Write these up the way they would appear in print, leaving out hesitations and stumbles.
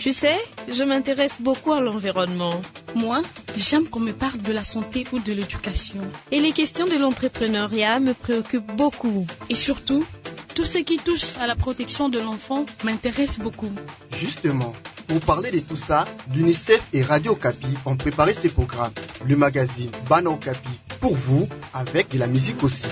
Tu sais, je m'intéresse beaucoup à l'environnement. Moi, j'aime qu'on me parle de la santé ou de l'éducation. Et les questions de l'entrepreneuriat me préoccupent beaucoup. Et surtout, tout ce qui touche à la protection de l'enfant m'intéresse beaucoup. Justement, pour parler de tout ça, l'UNICEF et Radio Okapi ont préparé ces programmes. Le magazine Bana Okapi pour vous, avec de la musique aussi.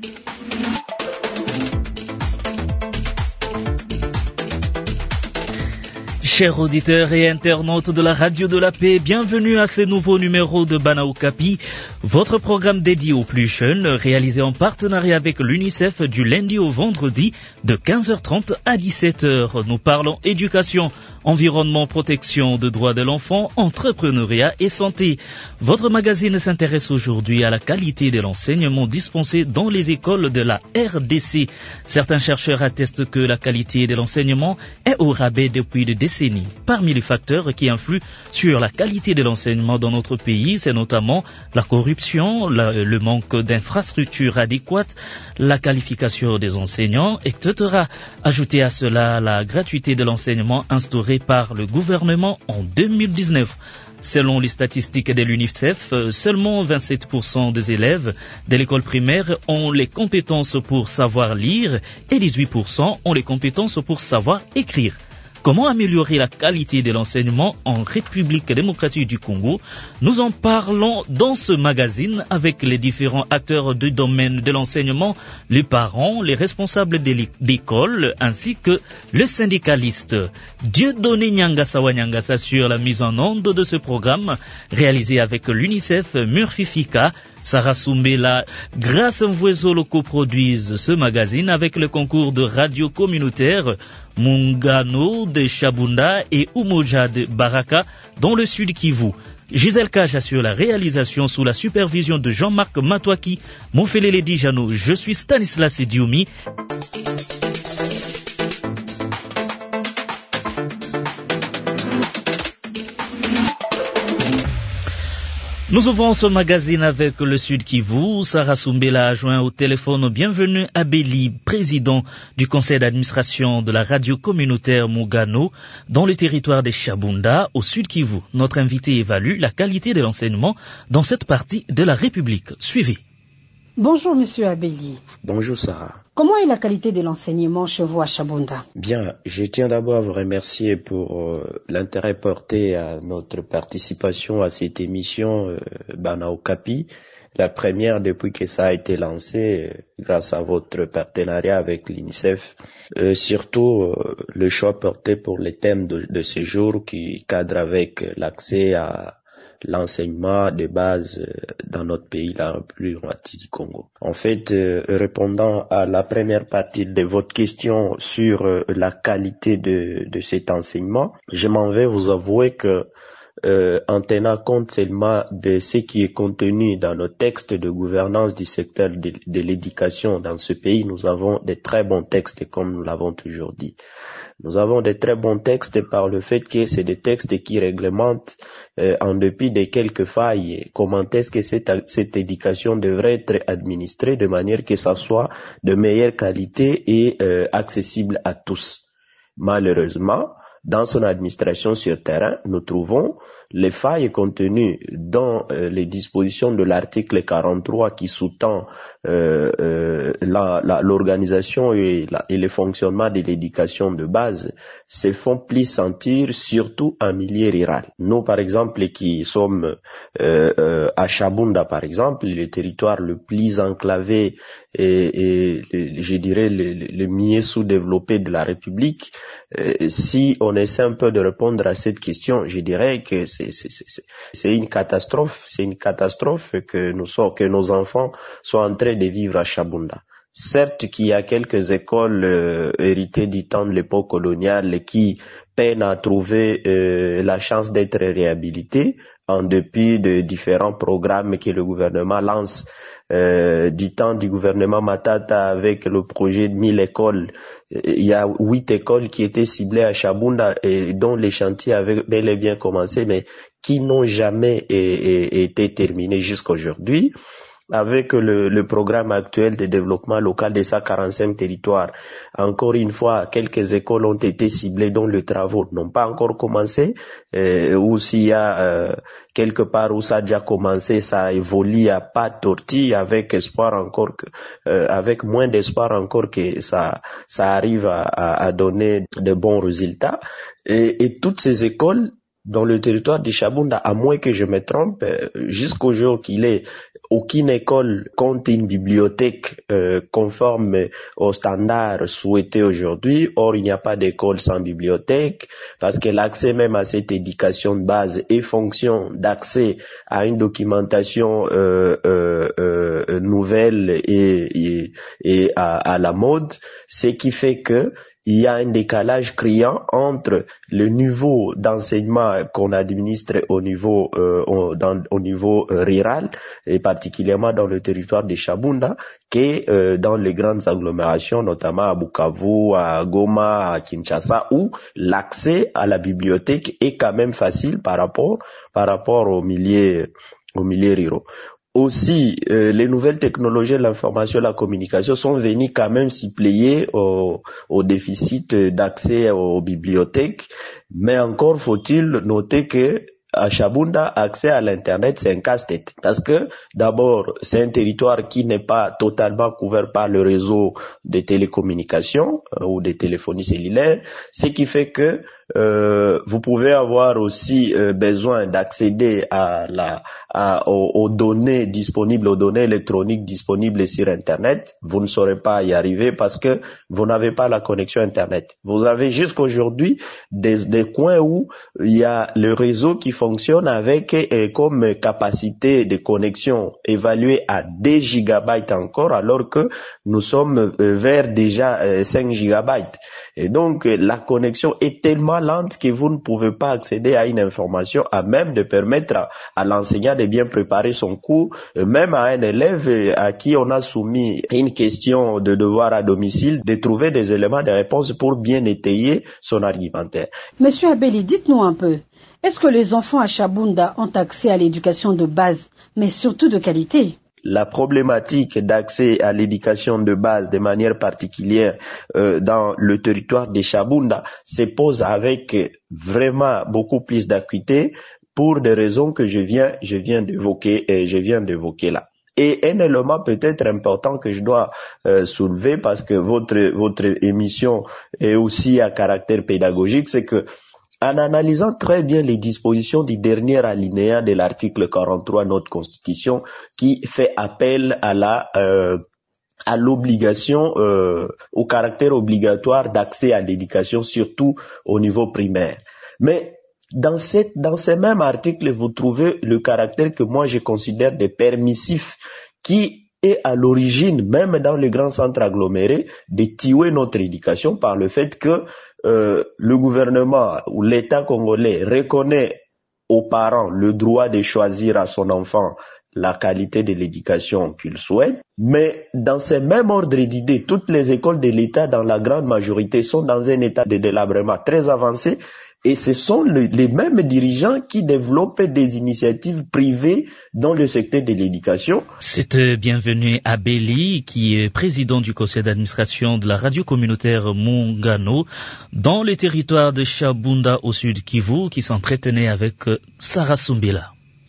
Chers auditeurs et internautes de la Radio de la Paix, bienvenue à ce nouveau numéro de Bana Okapi, votre programme dédié aux plus jeunes, réalisé en partenariat avec l'UNICEF du lundi au vendredi de 15h30 à 17h. Nous parlons éducation, environnement, protection de droits de l'enfant, entrepreneuriat et santé. Votre magazine s'intéresse aujourd'hui à la qualité de l'enseignement dispensé dans les écoles de la RDC. Certains chercheurs attestent que la qualité de l'enseignement est au rabais depuis des décennies. Parmi les facteurs qui influent sur la qualité de l'enseignement dans notre pays, c'est notamment la corruption, le manque d'infrastructures adéquates, la qualification des enseignants, etc. Ajoutez à cela la gratuité de l'enseignement instaurée par le gouvernement en 2019. Selon les statistiques de l'UNICEF, seulement 27% des élèves de l'école primaire ont les compétences pour savoir lire et 18% ont les compétences pour savoir écrire. Comment améliorer la qualité de l'enseignement en République démocratique du Congo? Nous en parlons dans ce magazine avec les différents acteurs du domaine de l'enseignement, les parents, les responsables d'école ainsi que le syndicaliste. Dieudonné Nyangasa Nyangasa sur la mise en onde de ce programme réalisé avec l'UNICEF, Murphy Fika, Sarah Soumbela, Grâce Mvouezolo coproduisent ce magazine avec le concours de radio communautaire Mungano de Chabunda et Umoja de Baraka dans le sud Kivu. Gisèle Cage assure la réalisation sous la supervision de Jean-Marc Matouaki. Mofelele Dijano, je suis Stanislas Dioumi. Nous ouvrons ce magazine avec le Sud Kivu. Sarah Soumbela a joint au téléphone. Bienvenue à Béli, président du conseil d'administration de la radio communautaire Mungano dans le territoire des Chabunda au Sud Kivu. Notre invité évalue la qualité de l'enseignement dans cette partie de la République. Suivez. Bonjour Monsieur Abeli. Bonjour Sarah. Comment est la qualité de l'enseignement chez vous à Chabunda? Bien, je tiens d'abord à vous remercier pour l'intérêt porté à notre participation à cette émission Bana Okapi, la première depuis que ça a été lancé grâce à votre partenariat avec l'UNICEF. Surtout le choix porté pour les thèmes de ce jour qui cadre avec l'accès à l'enseignement de base dans notre pays, la République démocratique du Congo. En fait, répondant à la première partie de votre question sur la qualité de cet enseignement, je m'en vais vous avouer que en tenant compte seulement de ce qui est contenu dans nos textes de gouvernance du secteur de l'éducation dans ce pays, nous avons de très bons textes, comme nous l'avons toujours dit. Nous avons de très bons textes par le fait que c'est des textes qui réglementent, en dépit de quelques failles, comment est-ce que cette éducation devrait être administrée de manière que ça soit de meilleure qualité et accessible à tous. Malheureusement, dans son administration sur terrain, nous trouvons les failles contenues dans les dispositions de l'article 43 qui sous-tend l'organisation et le fonctionnement de l'éducation de base se font plus sentir surtout en milieu rural. Nous, par exemple, qui sommes à Chabunda, par exemple, le territoire le plus enclavé et je dirais le mieux sous-développé de la République, si on essaie un peu de répondre à cette question, je dirais que c'est une catastrophe. C'est une catastrophe que nos enfants sont en train de vivre à Chabunda. Certes qu'il y a quelques écoles héritées du temps de l'époque coloniale qui peinent à trouver la chance d'être réhabilitées en dépit de différents programmes que le gouvernement lance du temps du gouvernement Matata avec le projet de 1000 écoles. Il y a 8 écoles qui étaient ciblées à Chabunda et dont les chantiers avaient bel et bien commencé mais qui n'ont jamais été terminés jusqu'à aujourd'hui. avec le programme actuel de développement local de 145 territoires. Encore une fois, quelques écoles ont été ciblées dont les travaux n'ont pas encore commencé, ou s'il y a quelque part où ça a déjà commencé, ça évolue à pas de tortille, avec espoir encore que, avec moins d'espoir encore que ça arrive à donner de bons résultats. Et toutes ces écoles dans le territoire de Chabunda, à moins que je me trompe, jusqu'au jour qu'il est, aucune école compte une bibliothèque conforme aux standards souhaités aujourd'hui. Or, il n'y a pas d'école sans bibliothèque, parce que l'accès même à cette éducation de base est fonction d'accès à une documentation nouvelle et à la mode, ce qui fait que il y a un décalage criant entre le niveau d'enseignement qu'on administre au niveau rural, et particulièrement dans le territoire de Chabunda, que dans les grandes agglomérations, notamment à Bukavu, à Goma, à Kinshasa, où l'accès à la bibliothèque est quand même facile par rapport aux milieux ruraux. Aussi, les nouvelles technologies de l'information et de la communication sont venues quand même s'y plier au déficit d'accès aux bibliothèques, mais encore faut-il noter que à Chabunda, accès à l'internet, c'est un casse-tête. Parce que, d'abord, c'est un territoire qui n'est pas totalement couvert par le réseau de télécommunications ou de téléphonie cellulaire, ce qui fait que vous pouvez avoir aussi besoin d'accéder aux données disponibles, aux données électroniques disponibles sur Internet. Vous ne saurez pas y arriver parce que vous n'avez pas la connexion Internet. Vous avez jusqu'aujourd'hui des coins où il y a le réseau qui fonctionne avec comme capacité de connexion évaluée à 10 gigabytes encore, alors que nous sommes vers déjà 5 gigabytes. Et donc, la connexion est tellement lente que vous ne pouvez pas accéder à une information à même de permettre à l'enseignant de bien préparer son cours, même à un élève à qui on a soumis une question de devoir à domicile, de trouver des éléments de réponse pour bien étayer son argumentaire. Monsieur Abeli, dites-nous un peu, est-ce que les enfants à Chabunda ont accès à l'éducation de base, mais surtout de qualité ? La problématique d'accès à l'éducation de base de manière particulière dans le territoire de Chabunda se pose avec vraiment beaucoup plus d'acuité pour des raisons que je viens d'évoquer là. Et un élément peut-être important que je dois soulever, parce que votre émission est aussi à caractère pédagogique, c'est que en analysant très bien les dispositions du dernier alinéa de l'article 43 de notre Constitution, qui fait appel à l'obligation, au caractère obligatoire d'accès à l'éducation, surtout au niveau primaire. Mais dans ces mêmes articles, vous trouvez le caractère que moi je considère de permissif, qui est à l'origine, même dans les grands centres agglomérés, de tuer notre éducation par le fait que le gouvernement ou l'État congolais reconnaît aux parents le droit de choisir à son enfant la qualité de l'éducation qu'il souhaite, mais dans ces mêmes ordres d'idées, toutes les écoles de l'État, dans la grande majorité, sont dans un état de délabrement très avancé, et ce sont les mêmes dirigeants qui développent des initiatives privées dans le secteur de l'éducation. C'est bienvenu Abeli, qui est président du conseil d'administration de la radio communautaire Mungano, dans le territoire de Chabunda au sud Kivu, qui s'entretenait avec Sarah Sumbila.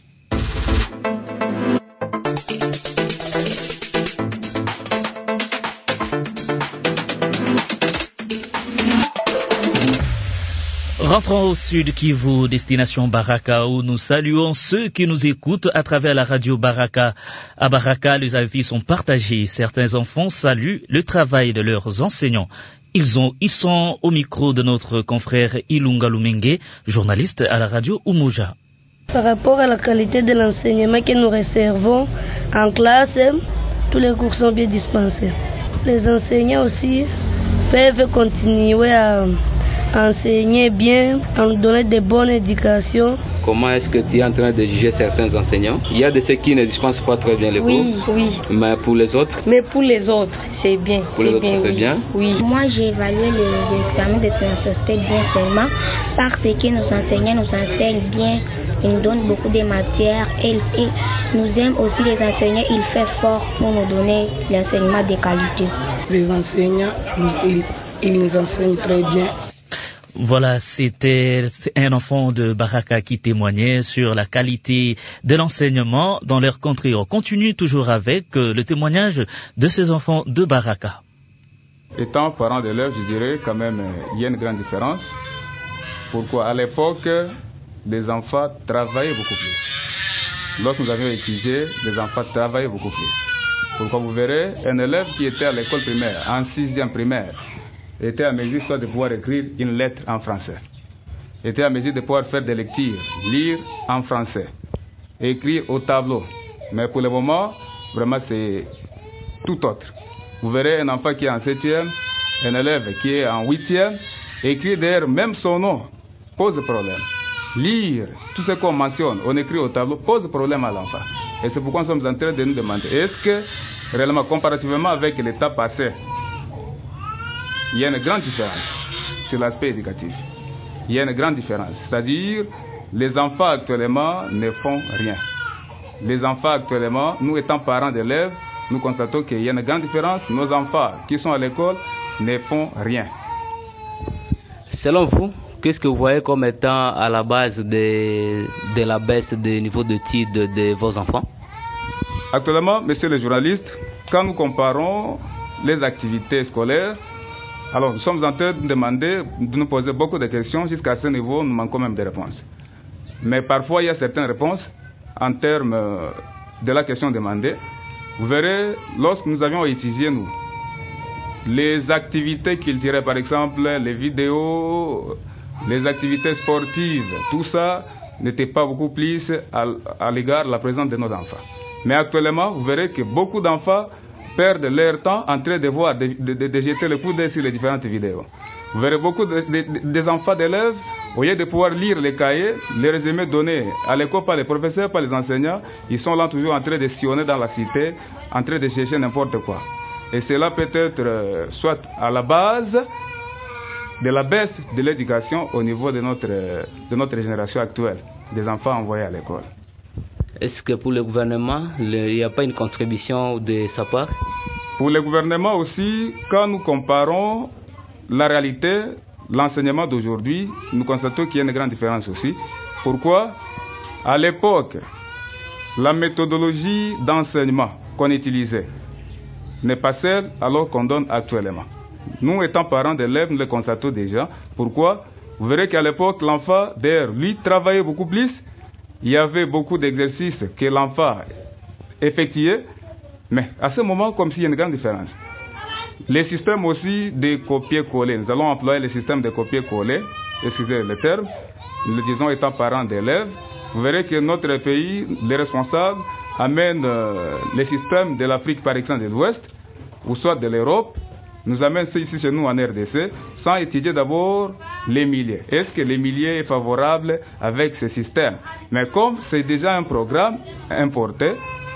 Rentrons au sud Kivu, destination Baraka, où nous saluons ceux qui nous écoutent à travers la radio Baraka. À Baraka, les avis sont partagés. Certains enfants saluent le travail de leurs enseignants. Ils sont au micro de notre confrère Ilunga Lumenge, journaliste à la radio Umuja. Par rapport à la qualité de l'enseignement que nous recevons en classe, tous les cours sont bien dispensés. Les enseignants aussi peuvent continuer à enseigner bien, à nous donner de bonnes éducations. Comment est-ce que tu es en train de juger certains enseignants? Il y a de ceux qui ne dispensent pas très bien les cours. Oui. Mais pour les autres? Mais pour les autres, c'est bien. Pour les autres, c'est bien? Oui. Moi, j'ai évalué les examens de société bien seulement parce que nos enseignants nous enseignent bien. Ils nous donnent beaucoup de matières et nous aimons aussi les enseignants, ils font fort pour nous donner l'enseignement de qualité. Les enseignants, ils nous enseignent très bien. Voilà, c'était un enfant de Baraka qui témoignait sur la qualité de l'enseignement dans leur contrée. On continue toujours avec le témoignage de ces enfants de Baraka. Étant parent d'élèves, je dirais quand même il y a une grande différence. Pourquoi? À l'époque, les enfants travaillaient beaucoup plus. Lorsque nous avions étudié, les enfants travaillaient beaucoup plus. Pourquoi? Vous verrez, un élève qui était à l'école primaire, en 6e primaire, était à mesure soit de pouvoir écrire une lettre en français, était à mesure de pouvoir faire des lectures, lire en français, écrire au tableau. Mais pour le moment, vraiment c'est tout autre. Vous verrez un enfant qui est en 7e, un élève qui est en 8e, écrire d'ailleurs même son nom pose problème. Lire tout ce qu'on mentionne, on écrit au tableau, pose problème à l'enfant. Et c'est pourquoi nous sommes en train de nous demander, est-ce que réellement comparativement avec l'état passé, il y a une grande différence sur l'aspect éducatif. Il y a une grande différence. C'est-à-dire, les enfants actuellement ne font rien. Les enfants actuellement, nous étant parents d'élèves, nous constatons qu'il y a une grande différence. Nos enfants qui sont à l'école ne font rien. Selon vous, qu'est-ce que vous voyez comme étant à la base de la baisse du niveau d'études de vos enfants? Actuellement, messieurs les journalistes, quand nous comparons les activités scolaires, alors, nous sommes en train de demander, de nous poser beaucoup de questions. Jusqu'à ce niveau, nous manquons même des réponses. Mais parfois, il y a certaines réponses en termes de la question demandée. Vous verrez, lorsque nous avions étudié, nous, les activités culturelles, par exemple, les vidéos, les activités sportives, tout ça n'était pas beaucoup plus à l'égard de la présence de nos enfants. Mais actuellement, vous verrez que beaucoup d'enfants perdent leur temps en train de voir, de jeter le coup d'œil sur les différentes vidéos. Vous verrez beaucoup des enfants d'élèves, au lieu de pouvoir lire les cahiers, les résumés donnés à l'école par les professeurs, par les enseignants, ils sont là toujours en train de sillonner dans la cité, en train de chercher n'importe quoi. Et cela peut être soit à la base de la baisse de l'éducation au niveau de notre génération actuelle, des enfants envoyés à l'école. Est-ce que pour le gouvernement, il n'y a pas une contribution de sa part? Pour le gouvernement aussi, quand nous comparons la réalité, l'enseignement d'aujourd'hui, nous constatons qu'il y a une grande différence aussi. Pourquoi? À l'époque, la méthodologie d'enseignement qu'on utilisait n'est pas celle alors qu'on donne actuellement. Nous, étant parents d'élèves, nous le constatons déjà. Pourquoi? Vous verrez qu'à l'époque, l'enfant, d'ailleurs, lui, travaillait beaucoup plus. Il y avait beaucoup d'exercices que l'enfant effectuait, mais à ce moment, comme s'il y a une grande différence. Les systèmes aussi de copier-coller, nous allons employer le système de copier-coller, excusez le terme, nous le disons étant parents d'élèves, vous verrez que notre pays, les responsables, amènent les systèmes de l'Afrique par exemple de l'Ouest, ou soit de l'Europe, nous amènent ici chez nous en RDC, sans étudier d'abord les milliers. Est-ce que les milliers est favorable avec ce système? Mais comme c'est déjà un programme importé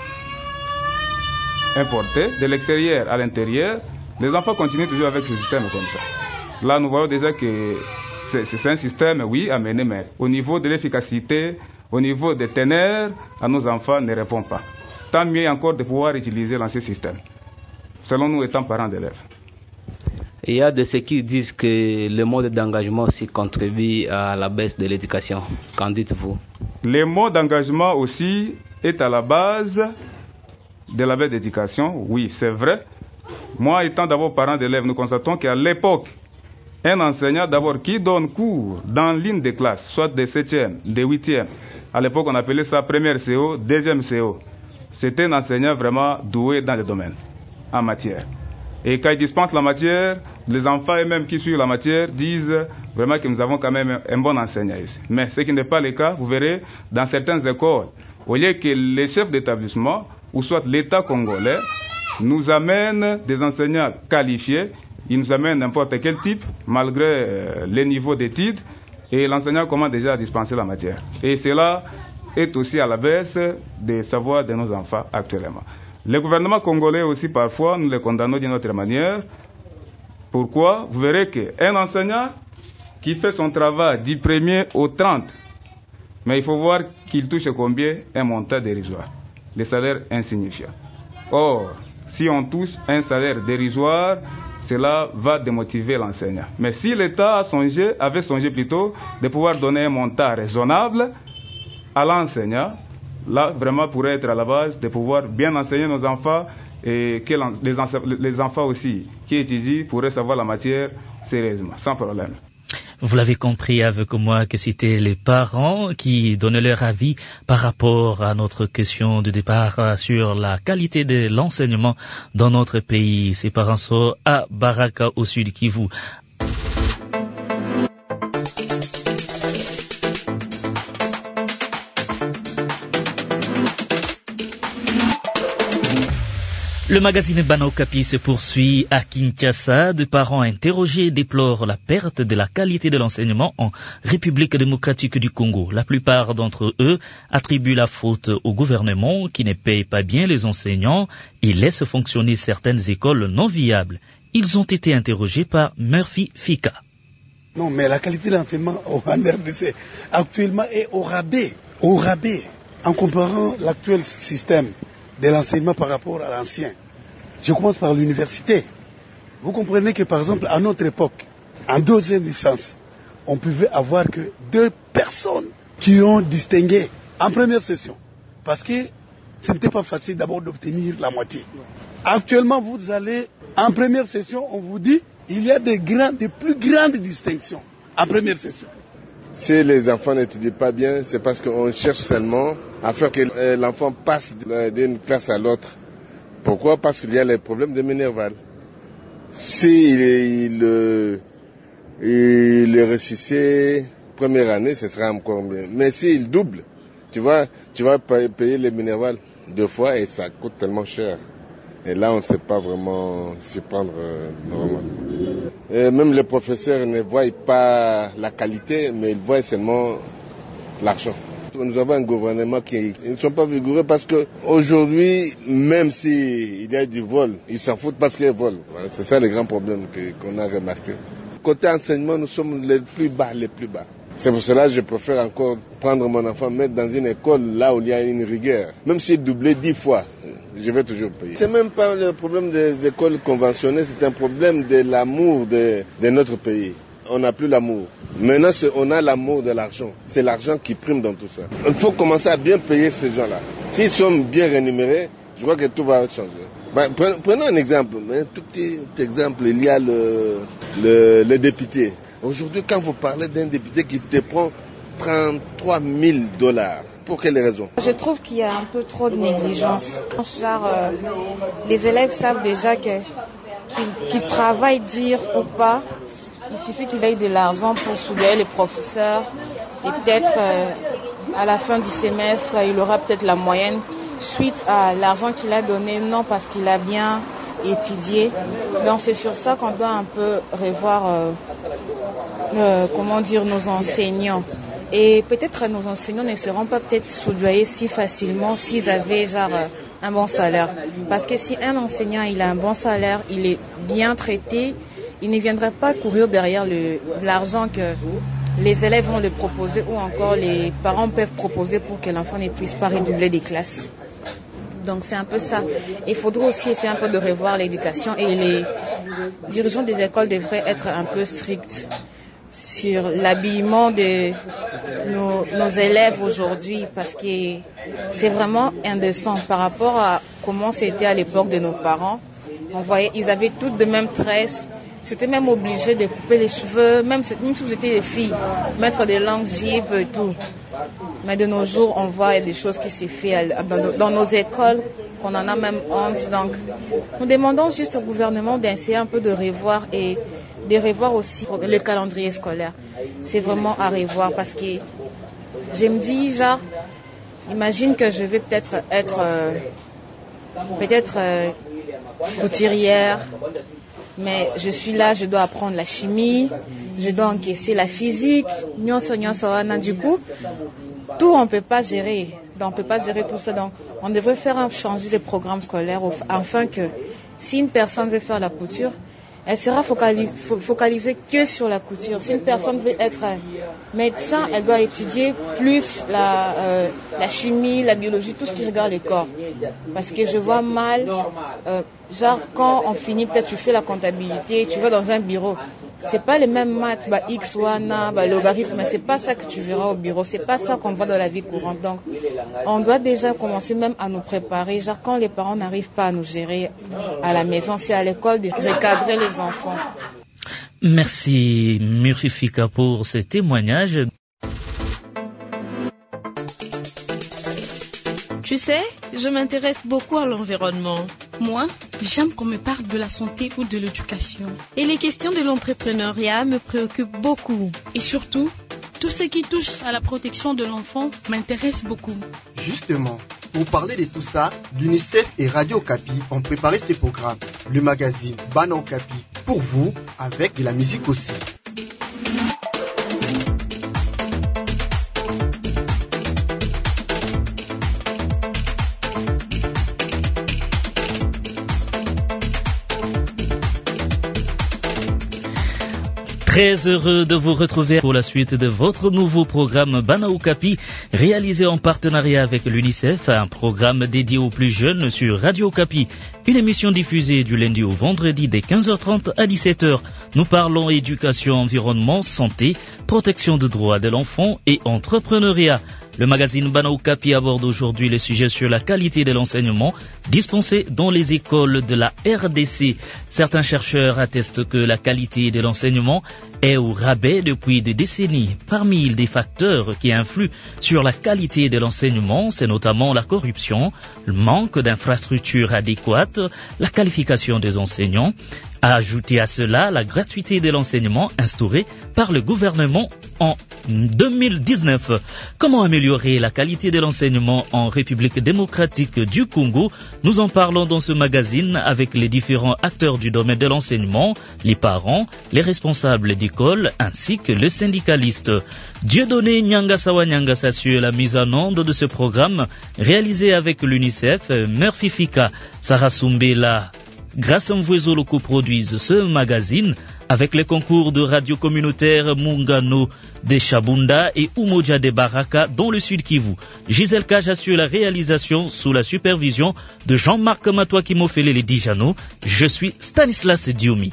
de l'extérieur à l'intérieur, les enfants continuent toujours avec ce système comme ça. Là, nous voyons déjà que c'est un système, oui, amené, mais au niveau de l'efficacité, au niveau des ténèbres, à nos enfants ne répond pas. Tant mieux encore de pouvoir utiliser l'ancien système, selon nous étant parents d'élèves. Il y a de ceux qui disent que le mode d'engagement aussi contribue à la baisse de l'éducation. Qu'en dites-vous? Le mode d'engagement aussi est à la base de la baisse d'éducation. Oui, c'est vrai. Moi, étant d'abord parent d'élèves, nous constatons qu'à l'époque, un enseignant d'abord qui donne cours dans l'une des classes, soit des 7e, des 8e, à l'époque on appelait ça première CO, deuxième CO. C'était un enseignant vraiment doué dans le domaine, en matière. Et quand il dispense la matière, les enfants eux-mêmes qui suivent la matière disent vraiment que nous avons quand même un bon enseignant ici. Mais ce qui n'est pas le cas, vous verrez, dans certaines écoles, au lieu que les chefs d'établissement, ou soit l'État congolais, nous amènent des enseignants qualifiés, ils nous amènent n'importe quel type, malgré les niveaux d'études, et l'enseignant commence déjà à dispenser la matière. Et cela est aussi à la baisse des savoirs de nos enfants actuellement. Le gouvernement congolais aussi, parfois, nous le condamnons d'une autre manière. Pourquoi? Vous verrez qu'un enseignant qui fait son travail du 1er au 30, mais il faut voir qu'il touche combien? Un montant dérisoire. les salaires insignifiants. Or, si on touche un salaire dérisoire, cela va démotiver l'enseignant. Mais si l'État avait songé plutôt de pouvoir donner un montant raisonnable à l'enseignant, là, vraiment pourrait être à la base de pouvoir bien enseigner nos enfants et que les enfants aussi qui étudient pourraient savoir la matière sérieusement, sans problème. Vous l'avez compris avec moi que c'était les parents qui donnaient leur avis par rapport à notre question de départ sur la qualité de l'enseignement dans notre pays. Ces parents sont à Baraka au sud Kivu. Le magazine Bana Okapi se poursuit à Kinshasa. Des parents interrogés déplorent la perte de la qualité de l'enseignement en République démocratique du Congo. La plupart d'entre eux attribuent la faute au gouvernement qui ne paye pas bien les enseignants et laisse fonctionner certaines écoles non viables. Ils ont été interrogés par Murphy Fika. Non, mais la qualité de l'enseignement en RDC actuellement est au rabais. Au rabais. En comparant l'actuel système de l'enseignement par rapport à l'ancien. Je commence par l'université. Vous comprenez que par exemple, à notre époque, en deuxième licence, on pouvait avoir que 2 personnes qui ont distingué en première session. Parce que ce n'était pas facile d'abord d'obtenir la moitié. Actuellement, vous allez en première session, on vous dit, il y a des plus grandes distinctions en première session. Si les enfants n'étudient pas bien, c'est parce qu'on cherche seulement à faire que l'enfant passe d'une classe à l'autre. Pourquoi? Parce qu'il y a les problèmes de Minerval. S'il est ressuscité première année, ce sera encore bien. Mais s'il double, tu vas payer les Minerval 2 fois et ça coûte tellement cher. Et là, on ne sait pas vraiment s'y prendre normalement. Et même les professeurs ne voient pas la qualité, mais ils voient seulement l'argent. Nous avons un gouvernement qui ne sont pas vigoureux parce qu'aujourd'hui, même s'il y a du vol, ils s'en foutent parce qu'ils volent. Voilà, c'est ça le grand problème qu'on a remarqué. Côté enseignement, nous sommes les plus bas. C'est pour cela que je préfère encore prendre mon enfant, mettre dans une école là où il y a une rigueur. Même s'il doublait 10 fois, je vais toujours payer. C'est même pas le problème des écoles conventionnées, c'est un problème de l'amour de notre pays. On n'a plus l'amour. Maintenant, on a l'amour de l'argent. C'est l'argent qui prime dans tout ça. Il faut commencer à bien payer ces gens-là. S'ils sont bien rémunérés, je crois que tout va changer. Prenons un exemple, un tout petit exemple. Il y a le député. Aujourd'hui, quand vous parlez d'un député qui te prend $33 000, pour quelles raisons? Je trouve qu'il y a un peu trop de négligence. Les élèves savent déjà qu'ils travaillent dur ou pas. Il suffit qu'il ait de l'argent pour souder les professeurs et peut-être à la fin du semestre, il aura peut-être la moyenne suite à l'argent qu'il a donné, non parce qu'il a bien étudié. Donc c'est sur ça qu'on doit un peu revoir nos enseignants. Et peut-être nos enseignants ne seront pas peut-être soudoyés si facilement s'ils avaient un bon salaire. Parce que si un enseignant il a un bon salaire, il est bien traité, il ne viendra pas courir derrière l'argent que les élèves vont le proposer ou encore les parents peuvent proposer pour que l'enfant ne puisse pas redoubler des classes. Donc c'est un peu ça. Il faudrait aussi essayer un peu de revoir l'éducation et les dirigeants des écoles devraient être un peu stricts sur l'habillement de nos élèves aujourd'hui parce que c'est vraiment indécent par rapport à comment c'était à l'époque de nos parents. On voyait, ils avaient toutes de même tresse. C'était même obligé de couper les cheveux, même si vous étiez des filles, mettre des longues jupes et tout. Mais de nos jours, on voit des choses qui s'est fait dans nos écoles, qu'on en a même honte. Donc, nous demandons juste au gouvernement d'essayer un peu de revoir et de revoir aussi le calendrier scolaire. C'est vraiment à revoir parce que je me dis, imagine que je vais peut-être être couturière. Mais je suis là, je dois apprendre la chimie, je dois encaisser la physique, du coup, tout on ne peut pas gérer. Donc, on ne peut pas gérer tout ça. Donc, on devrait changer de programme scolaire afin que si une personne veut faire la couture, elle sera focalisée que sur la couture. Si une personne veut être médecin, elle doit étudier plus la chimie, la biologie, tout ce qui regarde le corps. Parce que je vois mal, genre quand on finit, peut-être tu fais la comptabilité, tu vas dans un bureau. C'est pas les mêmes maths, X, wana, logarithme, mais c'est pas ça que tu verras au bureau, c'est pas ça qu'on voit dans la vie courante. Donc, on doit déjà commencer même à nous préparer, genre quand les parents n'arrivent pas à nous gérer à la maison, c'est à l'école de recadrer les enfants. Merci Murphy Fika pour ce témoignage. Tu sais, je m'intéresse beaucoup à l'environnement. Moi, j'aime qu'on me parle de la santé ou de l'éducation. Et les questions de l'entrepreneuriat me préoccupent beaucoup. Et surtout, tout ce qui touche à la protection de l'enfant m'intéresse beaucoup. Justement, pour parler de tout ça, l'UNICEF et Radio Okapi ont préparé ces programmes. Le magazine Bana Okapi pour vous, avec de la musique aussi. Très heureux de vous retrouver pour la suite de votre nouveau programme Bana Okapi, réalisé en partenariat avec l'UNICEF, un programme dédié aux plus jeunes sur Radio Okapi. Une émission diffusée du lundi au vendredi dès 15h30 à 17h. Nous parlons éducation, environnement, santé, protection des droits de l'enfant et entrepreneuriat. Le magazine Bana Okapi aborde aujourd'hui le sujet sur la qualité de l'enseignement dispensé dans les écoles de la RDC. Certains chercheurs attestent que la qualité de l'enseignement est au rabais depuis des décennies. Parmi les facteurs qui influent sur la qualité de l'enseignement, c'est notamment la corruption, le manque d'infrastructures adéquates, la qualification des enseignants. Ajouter à cela la gratuité de l'enseignement instaurée par le gouvernement en 2019. Comment améliorer la qualité de l'enseignement en République démocratique du Congo? Nous en parlons dans ce magazine avec les différents acteurs du domaine de l'enseignement, les parents, les responsables d'école ainsi que les syndicalistes. Dieudonné Nyangasawa Nyangasa sur la mise en onde de ce programme réalisé avec l'UNICEF, Murphy Fika, Sarah Sumbela, Grâce à Mvouezolo coproduisent ce magazine avec les concours de radio communautaire Mungano de Chabunda et Umoja de Baraka dans le Sud Kivu. Gisèle Kaj assure la réalisation sous la supervision de Jean-Marc Matouaki Mofele les Dijano. Je suis Stanislas Dioumi.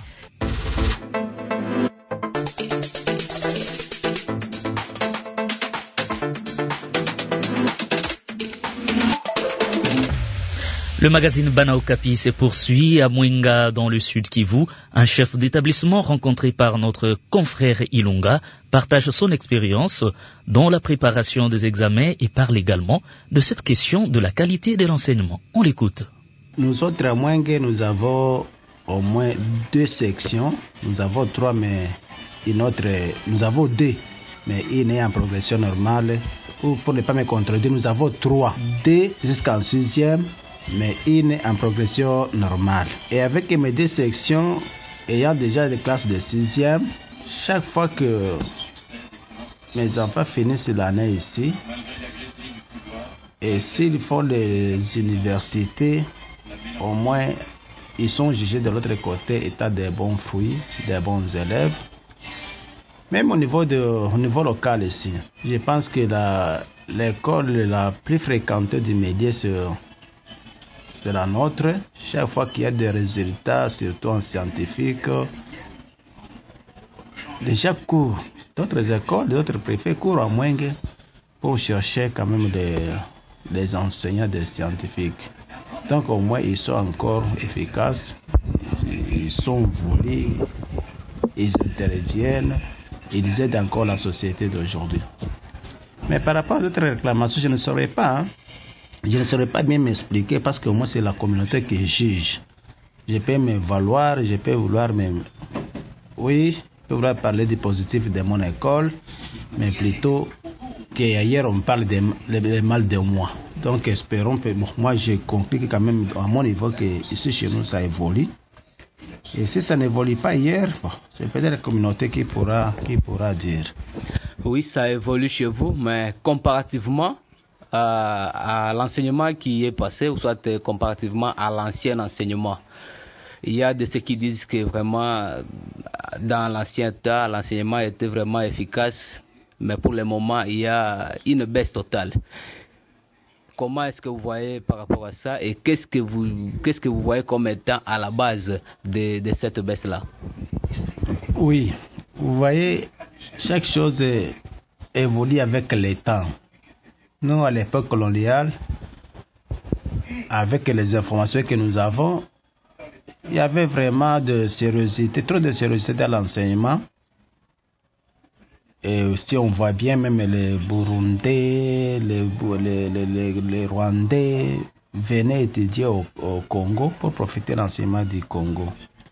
Le magazine Bana Okapi se poursuit à Mwenga dans le Sud Kivu. Un chef d'établissement rencontré par notre confrère Ilunga partage son expérience dans la préparation des examens et parle également de cette question de la qualité de l'enseignement. On l'écoute. Nous autres à Mwenga, nous avons au moins 2 sections. Nous avons 3, mais nous avons 2, mais une est en progression normale. Ou pour ne pas me contredire, nous avons 3, 2 jusqu'en 6e. Mais une est en progression normale. Et avec mes 2 sections, ayant déjà des classes de 6e, chaque fois que mes enfants finissent l'année ici, et s'ils font des universités, au moins ils sont jugés de l'autre côté étant des bons fruits, des bons élèves. Même au niveau local ici, je pense que l'école la plus fréquentée du média c'est la nôtre. Chaque fois qu'il y a des résultats, surtout en scientifique, déjà courent. D'autres écoles, d'autres préfets courent à Mwenga pour chercher quand même des enseignants, des scientifiques. Donc au moins ils sont encore efficaces, ils sont voulus, ils interviennent, ils aident encore la société d'aujourd'hui. Mais par rapport à d'autres réclamations, je ne saurais pas. Je ne saurais pas bien m'expliquer parce que moi c'est la communauté qui juge. Je peux me valoir, je peux vouloir oui, je peux vouloir parler du positif de mon école, mais plutôt qu'ailleurs on parle des mal de moi. Donc espérons que moi j'ai compris quand même à mon niveau que ici chez nous ça évolue. Et si ça n'évolue pas hier, c'est peut-être la communauté qui pourra dire. Oui, ça évolue chez vous, mais comparativement à l'enseignement qui est passé, ou soit comparativement à l'ancien enseignement, Il y a de ceux qui disent que vraiment, dans l'ancien temps, l'enseignement était vraiment efficace, mais pour le moment, il y a une baisse totale. Comment est-ce que vous voyez par rapport à ça et qu'est-ce que vous voyez comme étant à la base de cette baisse-là? Oui, vous voyez, chaque chose évolue avec le temps. Nous, à l'époque coloniale, avec les informations que nous avons, il y avait vraiment de sérieuxité, trop de sérieuxité dans l'enseignement. Et aussi, on voit bien même les Burundais, les Rwandais venaient étudier au Congo pour profiter de l'enseignement du Congo.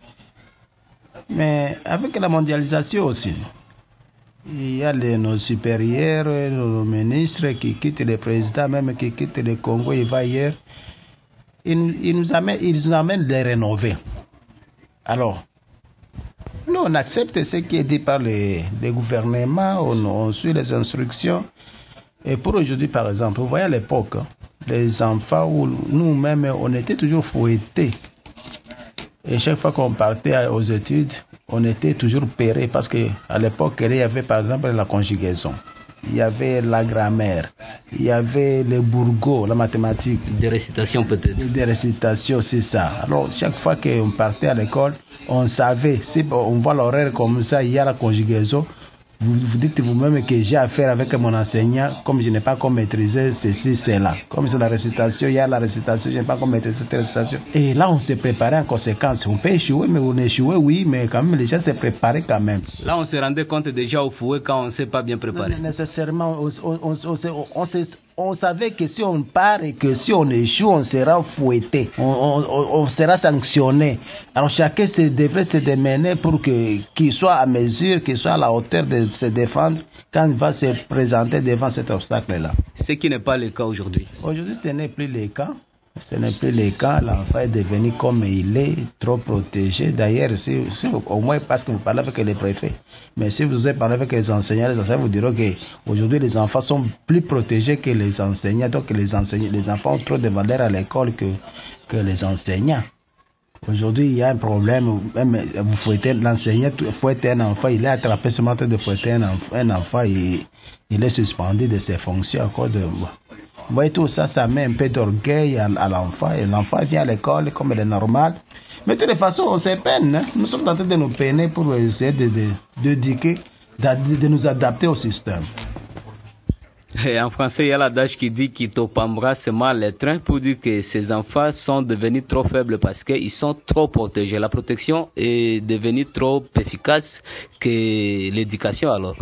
Mais avec la mondialisation aussi, il y a nos supérieurs, nos ministres qui quittent le président, même qui quittent le Congo, ils vont ailleurs. Ils nous amènent les rénover. Alors, nous, on accepte ce qui est dit par les gouvernements, on suit les instructions. Et pour aujourd'hui, par exemple, vous voyez à l'époque, les enfants, où nous-mêmes, on était toujours fouettés. Et chaque fois qu'on partait aux études, on était toujours pérés parce qu'à l'époque, il y avait par exemple la conjugaison. Il y avait la grammaire, il y avait le bourgeot, la mathématique. Des récitations peut-être. Des récitations, c'est ça. Alors, chaque fois qu'on partait à l'école, on savait, si on voit l'horaire comme ça, il y a la conjugaison. Vous dites vous-même que j'ai affaire avec mon enseignant, comme je n'ai pas comme maîtriser ceci, cela. Comme c'est la récitation, il y a la récitation, je n'ai pas comme maîtriser cette récitation. Et là, on s'est préparé en conséquence. On peut échouer, mais on échouait, oui, mais quand même, les gens s'est préparés quand même. Là, on se rendait compte déjà au fouet quand on ne s'est pas bien préparé. Non, nécessairement, on savait que si on part et que si on échoue, on sera fouetté, on sera sanctionné. Alors chacun devrait se démener pour qu'il soit à mesure, qu'il soit à la hauteur de se défendre quand il va se présenter devant cet obstacle-là. Ce qui n'est pas le cas aujourd'hui. Aujourd'hui, ce n'est plus le cas. Ce n'est plus le cas. L'enfant est devenu comme il est, trop protégé. D'ailleurs, au moins parce que vous parlez avec les préfets. Mais si vous avez parlé avec les enseignants vous diront qu'aujourd'hui, les enfants sont plus protégés que les enseignants. Donc, les enfants ont trop de valeur à l'école que les enseignants. Aujourd'hui, il y a un problème. Même vous fouettez l'enseignant, fouettez un enfant, il est attrapé ce matin de fouetter un enfant, il est suspendu de ses fonctions à cause de. Vous voyez, tout ça, ça met un peu d'orgueil à l'enfant. Et l'enfant vient à l'école comme il est normal. Mais de toute façon, on se peine. Hein? Nous sommes en train de nous peiner pour essayer de nous adapter au système. Et en français, il y a l'adage qui dit qu'il t'opambra c'est mal les trains pour dire que ces enfants sont devenus trop faibles parce qu'ils sont trop protégés. La protection est devenue trop efficace que l'éducation alors.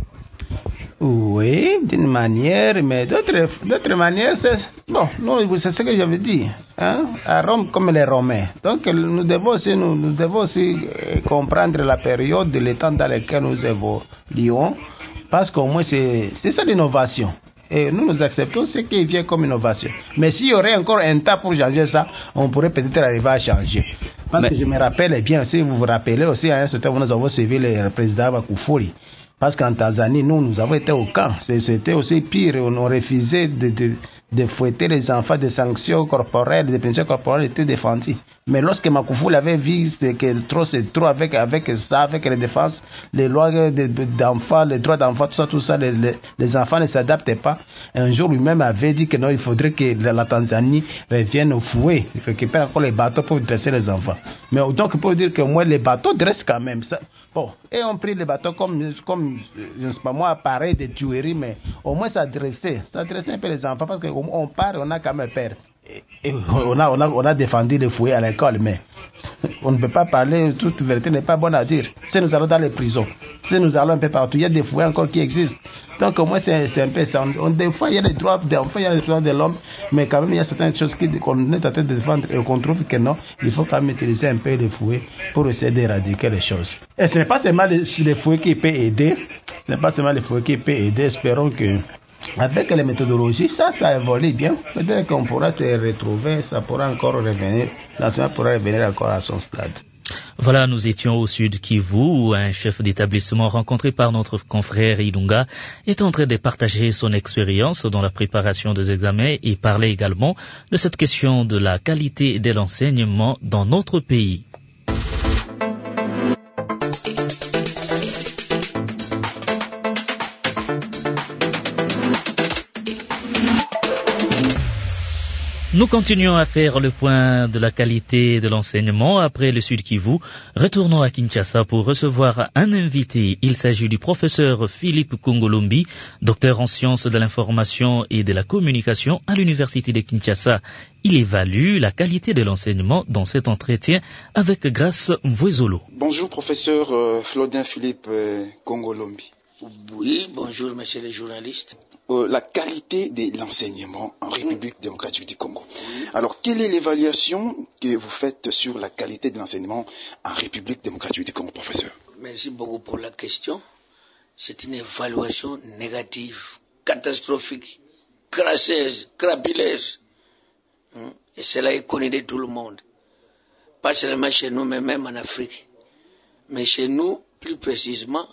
Oui, d'une manière, mais d'autres manières, c'est ce que j'avais dit, hein, à Rome comme les Romains. Donc nous devons aussi comprendre la période, le temps dans lequel nous évoluons, parce qu'au moins c'est ça l'innovation. Et nous acceptons ce qui vient comme innovation. Mais s'il y aurait encore un temps pour changer ça, on pourrait peut-être arriver à changer. Parce que je me rappelle bien, si vous vous rappelez aussi, à un certain moment, nous avons suivi le président Magufuli. Parce qu'en Tanzanie, nous avons été au camp. C'était aussi pire. On refusait de fouetter les enfants, des sanctions corporelles, des punitions corporelles étaient défendues. Mais lorsque Magufuli avait vu que c'est trop avec ça, avec les défenses, les lois d'enfants, les droits d'enfants, tout ça, les enfants ne s'adaptaient pas. Un jour, lui-même avait dit que non, il faudrait que la Tanzanie revienne au fouet. Il récupère encore les bateaux pour dresser les enfants. Mais donc, pour dire que moi, les bateaux dressent quand même ça. Bon, et on prit les bateaux comme je ne sais pas moi, appareil de tuerie, mais au moins ça dressait un peu les enfants parce qu'on part, on a quand même peur. Et on a défendu les fouets à l'école, mais on ne peut pas parler, toute vérité n'est pas bonne à dire. Si nous allons dans les prisons, si nous allons un peu partout, il y a des fouets encore qui existent. Donc au moins c'est un peu ça. Des fois il y a les droits des enfants, il y a les droits de l'homme, mais quand même il y a certaines choses qu'on est en train de défendre et qu'on trouve que non, il faut quand même utiliser un peu les fouets pour essayer d'éradiquer les choses. Et ce n'est pas seulement les fouets qui peuvent aider, espérons que avec les méthodologies, ça évolue bien. Peut-être qu'on pourra se retrouver, ça pourra encore revenir, l'enseignement pourra revenir encore à son stade. Voilà, nous étions au Sud Kivu, où un chef d'établissement rencontré par notre confrère Ilunga est en train de partager son expérience dans la préparation des examens et parler également de cette question de la qualité de l'enseignement dans notre pays. Nous continuons à faire le point de la qualité de l'enseignement après le Sud Kivu. Retournons à Kinshasa pour recevoir un invité. Il s'agit du professeur Philippe Kongolombi, docteur en sciences de l'information et de la communication à l'université de Kinshasa. Il évalue la qualité de l'enseignement dans cet entretien avec Grace Mvwezolo. Bonjour professeur Flodin Philippe Kongolombi. Oui, bonjour monsieur le journaliste. La qualité de l'enseignement en République démocratique du Congo. Alors, quelle est l'évaluation que vous faites sur la qualité de l'enseignement en République démocratique du Congo, professeur? Merci beaucoup pour la question. C'est une évaluation négative, catastrophique, crasseuse, crapuleuse. Et cela est connu de tout le monde. Pas seulement chez nous, mais même en Afrique. Mais chez nous, plus précisément,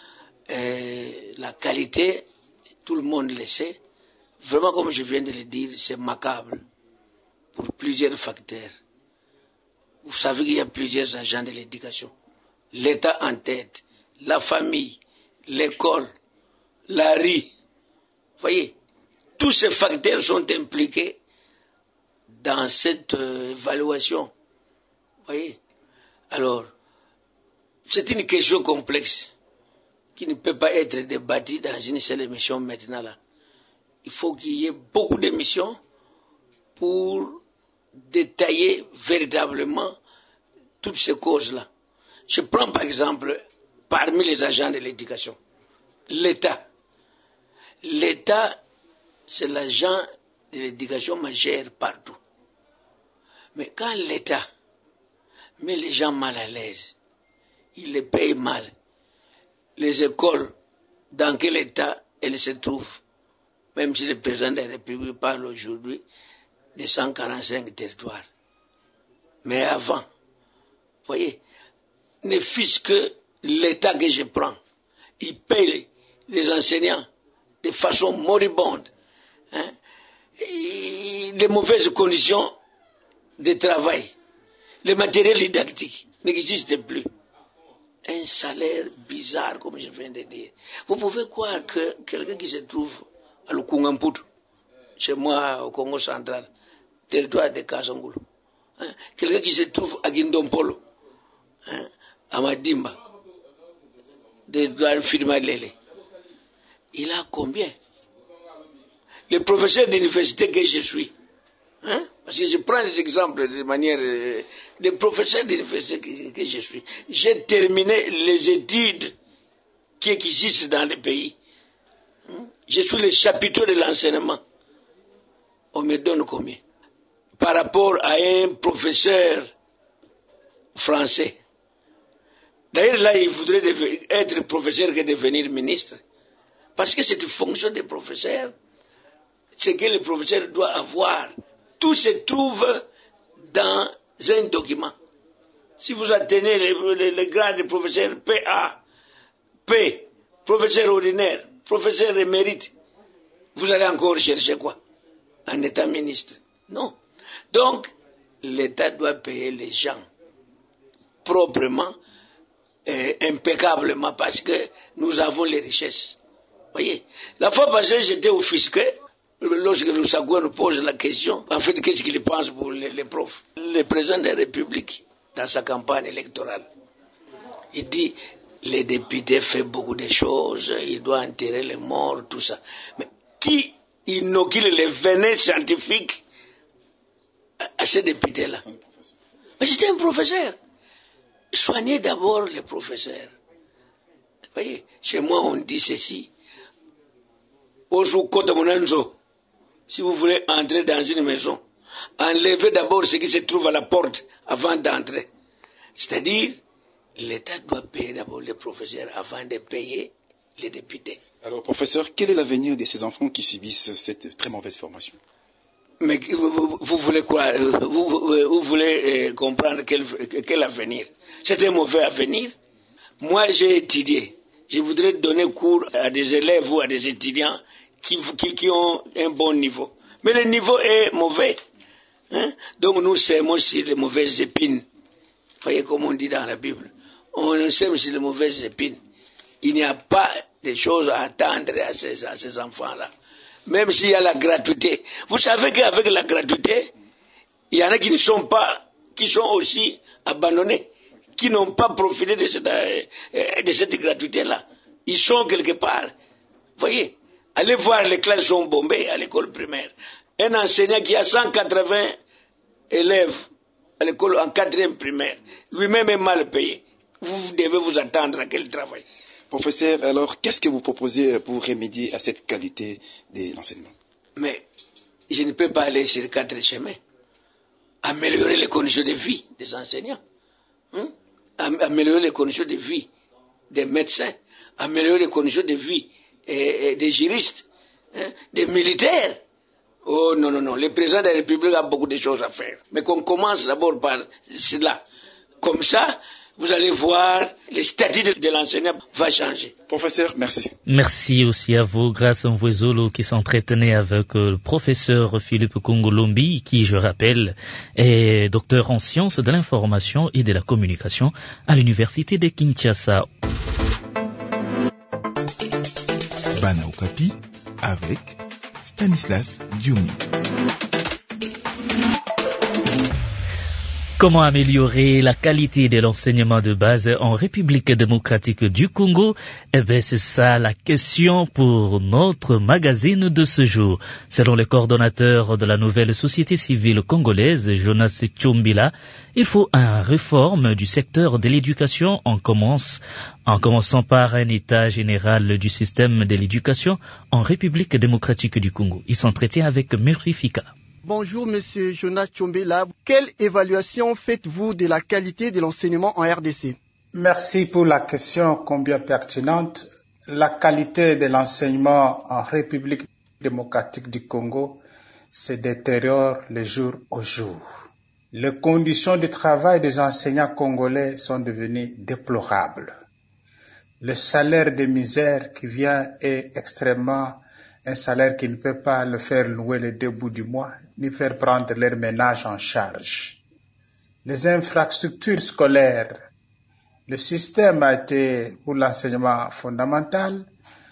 la qualité, tout le monde le sait. Vraiment, comme je viens de le dire, c'est macabre pour plusieurs facteurs. Vous savez qu'il y a plusieurs agents de l'éducation. L'État en tête, la famille, l'école, la rue. Voyez, tous ces facteurs sont impliqués dans cette évaluation. Voyez. Alors, c'est une question complexe qui ne peut pas être débattue dans une seule émission maintenant là. Il faut qu'il y ait beaucoup d'émissions pour détailler véritablement toutes ces causes-là. Je prends par exemple, parmi les agents de l'éducation, l'État. L'État, c'est l'agent de l'éducation majeur partout. Mais quand l'État met les gens mal à l'aise, il les paye mal. Les écoles, dans quel état elles se trouvent, même si le président de la République parle aujourd'hui de 145 territoires. Mais avant, voyez, ne fût-ce que l'état que je prends, il paye les enseignants de façon moribonde, de mauvaises conditions de travail. Le matériel didactique n'existe plus. Un salaire bizarre, comme je viens de dire. Vous pouvez croire que quelqu'un qui se trouve à Lukungamputu, chez moi au Congo central, territoire de Kasangulu, quelqu'un qui se trouve à Guindompolo, à Madimba, territoire de Firmalele, il a combien? Les professeurs d'université que je suis, parce que je prends des exemples de manière des professeurs d'université que je suis. J'ai terminé les études qui existent dans le pays. Je suis le chapitre de l'enseignement. On me donne combien? Par rapport à un professeur français. D'ailleurs, là, il voudrait être professeur que devenir ministre. Parce que c'est une fonction des professeurs. C'est que le professeur doit avoir. Tout se trouve dans un document. Si vous atteignez le grade de professeur PA, P, professeur ordinaire, professeur émérite, vous allez encore chercher quoi? Un État ministre? Non. Donc, l'État doit payer les gens proprement, impeccablement, parce que nous avons les richesses. Voyez, la fois passée, j'étais offusqué. Lorsque le Sagouin nous pose la question, en fait, qu'est-ce qu'il pense pour les profs? Le président de la République, dans sa campagne électorale, il dit, les députés font beaucoup de choses, il doit enterrer les morts, tout ça. Mais qui inocule les venin scientifiques à ces députés-là? Mais c'était un professeur. Soignez d'abord les professeurs. Vous voyez, chez moi, on dit ceci. Si vous voulez entrer dans une maison, enlevez d'abord ce qui se trouve à la porte avant d'entrer. C'est-à-dire, l'État doit payer d'abord les professeurs avant de payer les députés. Alors, professeur, quel est l'avenir de ces enfants qui subissent cette très mauvaise formation? Mais vous voulez quoi? Vous voulez comprendre quel avenir? C'est un mauvais avenir. Moi, j'ai étudié. Je voudrais donner cours à des élèves ou à des étudiants qui ont un bon niveau. Mais le niveau est mauvais. Donc nous sèmons sur les mauvaises épines. Vous voyez comme on dit dans la Bible. On sème sur les mauvaises épines. Il n'y a pas de choses à attendre à ces enfants-là. Même s'il y a la gratuité. Vous savez qu'avec la gratuité, Il y en a qui ne sont pas, qui sont aussi abandonnés, qui n'ont pas profité de cette gratuité-là. Ils sont quelque part. Voyez, allez voir les classes sont bombées à l'école primaire. Un enseignant qui a 180 élèves à l'école en 4e primaire, lui-même est mal payé. Vous devez vous attendre à quel travail. Professeur, alors qu'est-ce que vous proposez pour remédier à cette qualité de l'enseignement? Mais je ne peux pas aller sur 4 chemins. Améliorer les conditions de vie des enseignants, améliorer les conditions de vie des médecins, améliorer les conditions de vie des juristes, des militaires. Oh non, non, non, le président de la République a beaucoup de choses à faire. Mais qu'on commence d'abord par cela. Comme ça, vous allez voir, le statut de l'enseignant va changer. Professeur, merci. Merci aussi à vous, grâce à Mvwezolo, qui s'entretenait avec le professeur Philippe Kongolombi, qui, je rappelle, est docteur en sciences de l'information et de la communication à l'université de Kinshasa. Bana Okapi avec Stanislas Dioumi. Comment améliorer la qualité de l'enseignement de base en République démocratique du Congo? Eh bien, c'est ça la question pour notre magazine de ce jour. Selon le coordonnateur de la nouvelle société civile congolaise, Jonas Tchombila, il faut une réforme du secteur de l'éducation en commençant par un état général du système de l'éducation en République démocratique du Congo. Il s'entretient avec Murphy Fika. Bonjour Monsieur Jonas Tchombela. Quelle évaluation faites-vous de la qualité de l'enseignement en RDC? Merci pour la question combien pertinente. La qualité de l'enseignement en République démocratique du Congo se détériore le jour au jour. Les conditions de travail des enseignants congolais sont devenues déplorables. Le salaire de misère qui vient est extrêmement un salaire qui ne peut pas le faire louer les 2 bouts du mois, ni faire prendre leur ménage en charge. Les infrastructures scolaires, le système a été, pour l'enseignement fondamental,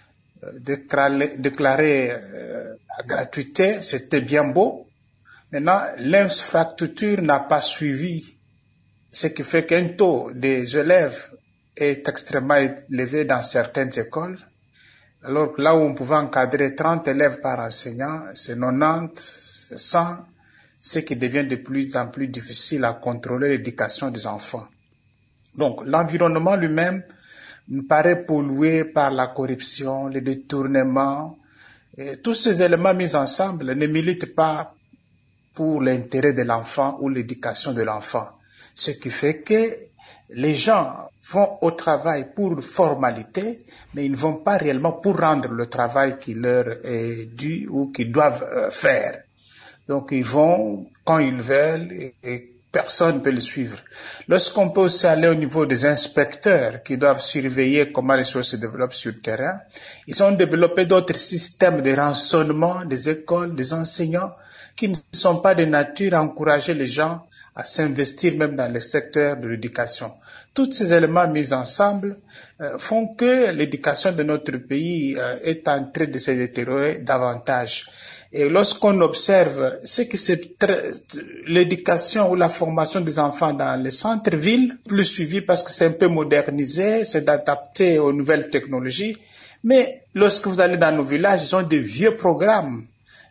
déclaré à gratuité, c'était bien beau. Maintenant, l'infrastructure n'a pas suivi, ce qui fait qu'un taux des élèves est extrêmement élevé dans certaines écoles. Alors que là où on pouvait encadrer 30 élèves par enseignant, c'est 90, c'est 100, ce qui devient de plus en plus difficile à contrôler l'éducation des enfants. Donc l'environnement lui-même me paraît pollué par la corruption, le détournement. Et tous ces éléments mis ensemble ne militent pas pour l'intérêt de l'enfant ou l'éducation de l'enfant. Ce qui fait que les gens vont au travail pour formalité, mais ils ne vont pas réellement pour rendre le travail qui leur est dû ou qu'ils doivent faire. Donc ils vont quand ils veulent et personne ne peut le suivre. Lorsqu'on peut aussi aller au niveau des inspecteurs qui doivent surveiller comment les choses se développent sur le terrain, ils ont développé d'autres systèmes de rançonnement des écoles, des enseignants qui ne sont pas de nature à encourager les gens à s'investir même dans le secteur de l'éducation. Tous ces éléments mis ensemble font que l'éducation de notre pays est en train de se détériorer davantage. Et lorsqu'on observe ce que c'est l'éducation ou la formation des enfants dans les centres-villes, plus suivi parce que c'est un peu modernisé, c'est d'adapter aux nouvelles technologies. Mais lorsque vous allez dans nos villages, ils ont des vieux programmes.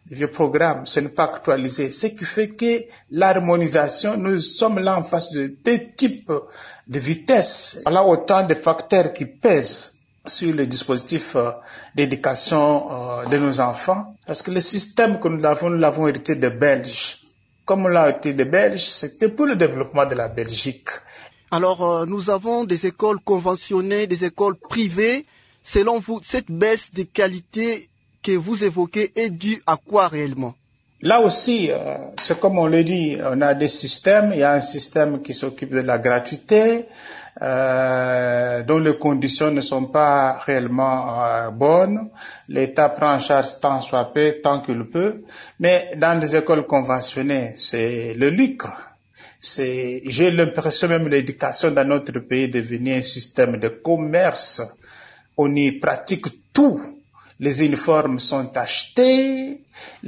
Ce n'est pas actualisé. Ce qui fait que l'harmonisation, nous sommes là en face de deux types de vitesses. Voilà autant de facteurs qui pèsent sur le dispositif d'éducation de nos enfants. Parce que le système que nous l'avons hérité des Belges. Comme on l'a hérité des Belges, c'était pour le développement de la Belgique. Alors, nous avons des écoles conventionnées, des écoles privées. Selon vous, cette baisse de qualité que vous évoquez est due à quoi réellement? Là aussi, c'est comme on le dit, on a des systèmes. Il y a un système qui s'occupe de la gratuité, dont les conditions ne sont pas réellement bonnes. L'État prend en charge tant soit peu, tant qu'il peut. Mais dans les écoles conventionnées, c'est le lucre. J'ai l'impression même que l'éducation dans notre pays est devenue un système de commerce. On y pratique tout. les uniformes sont achetés,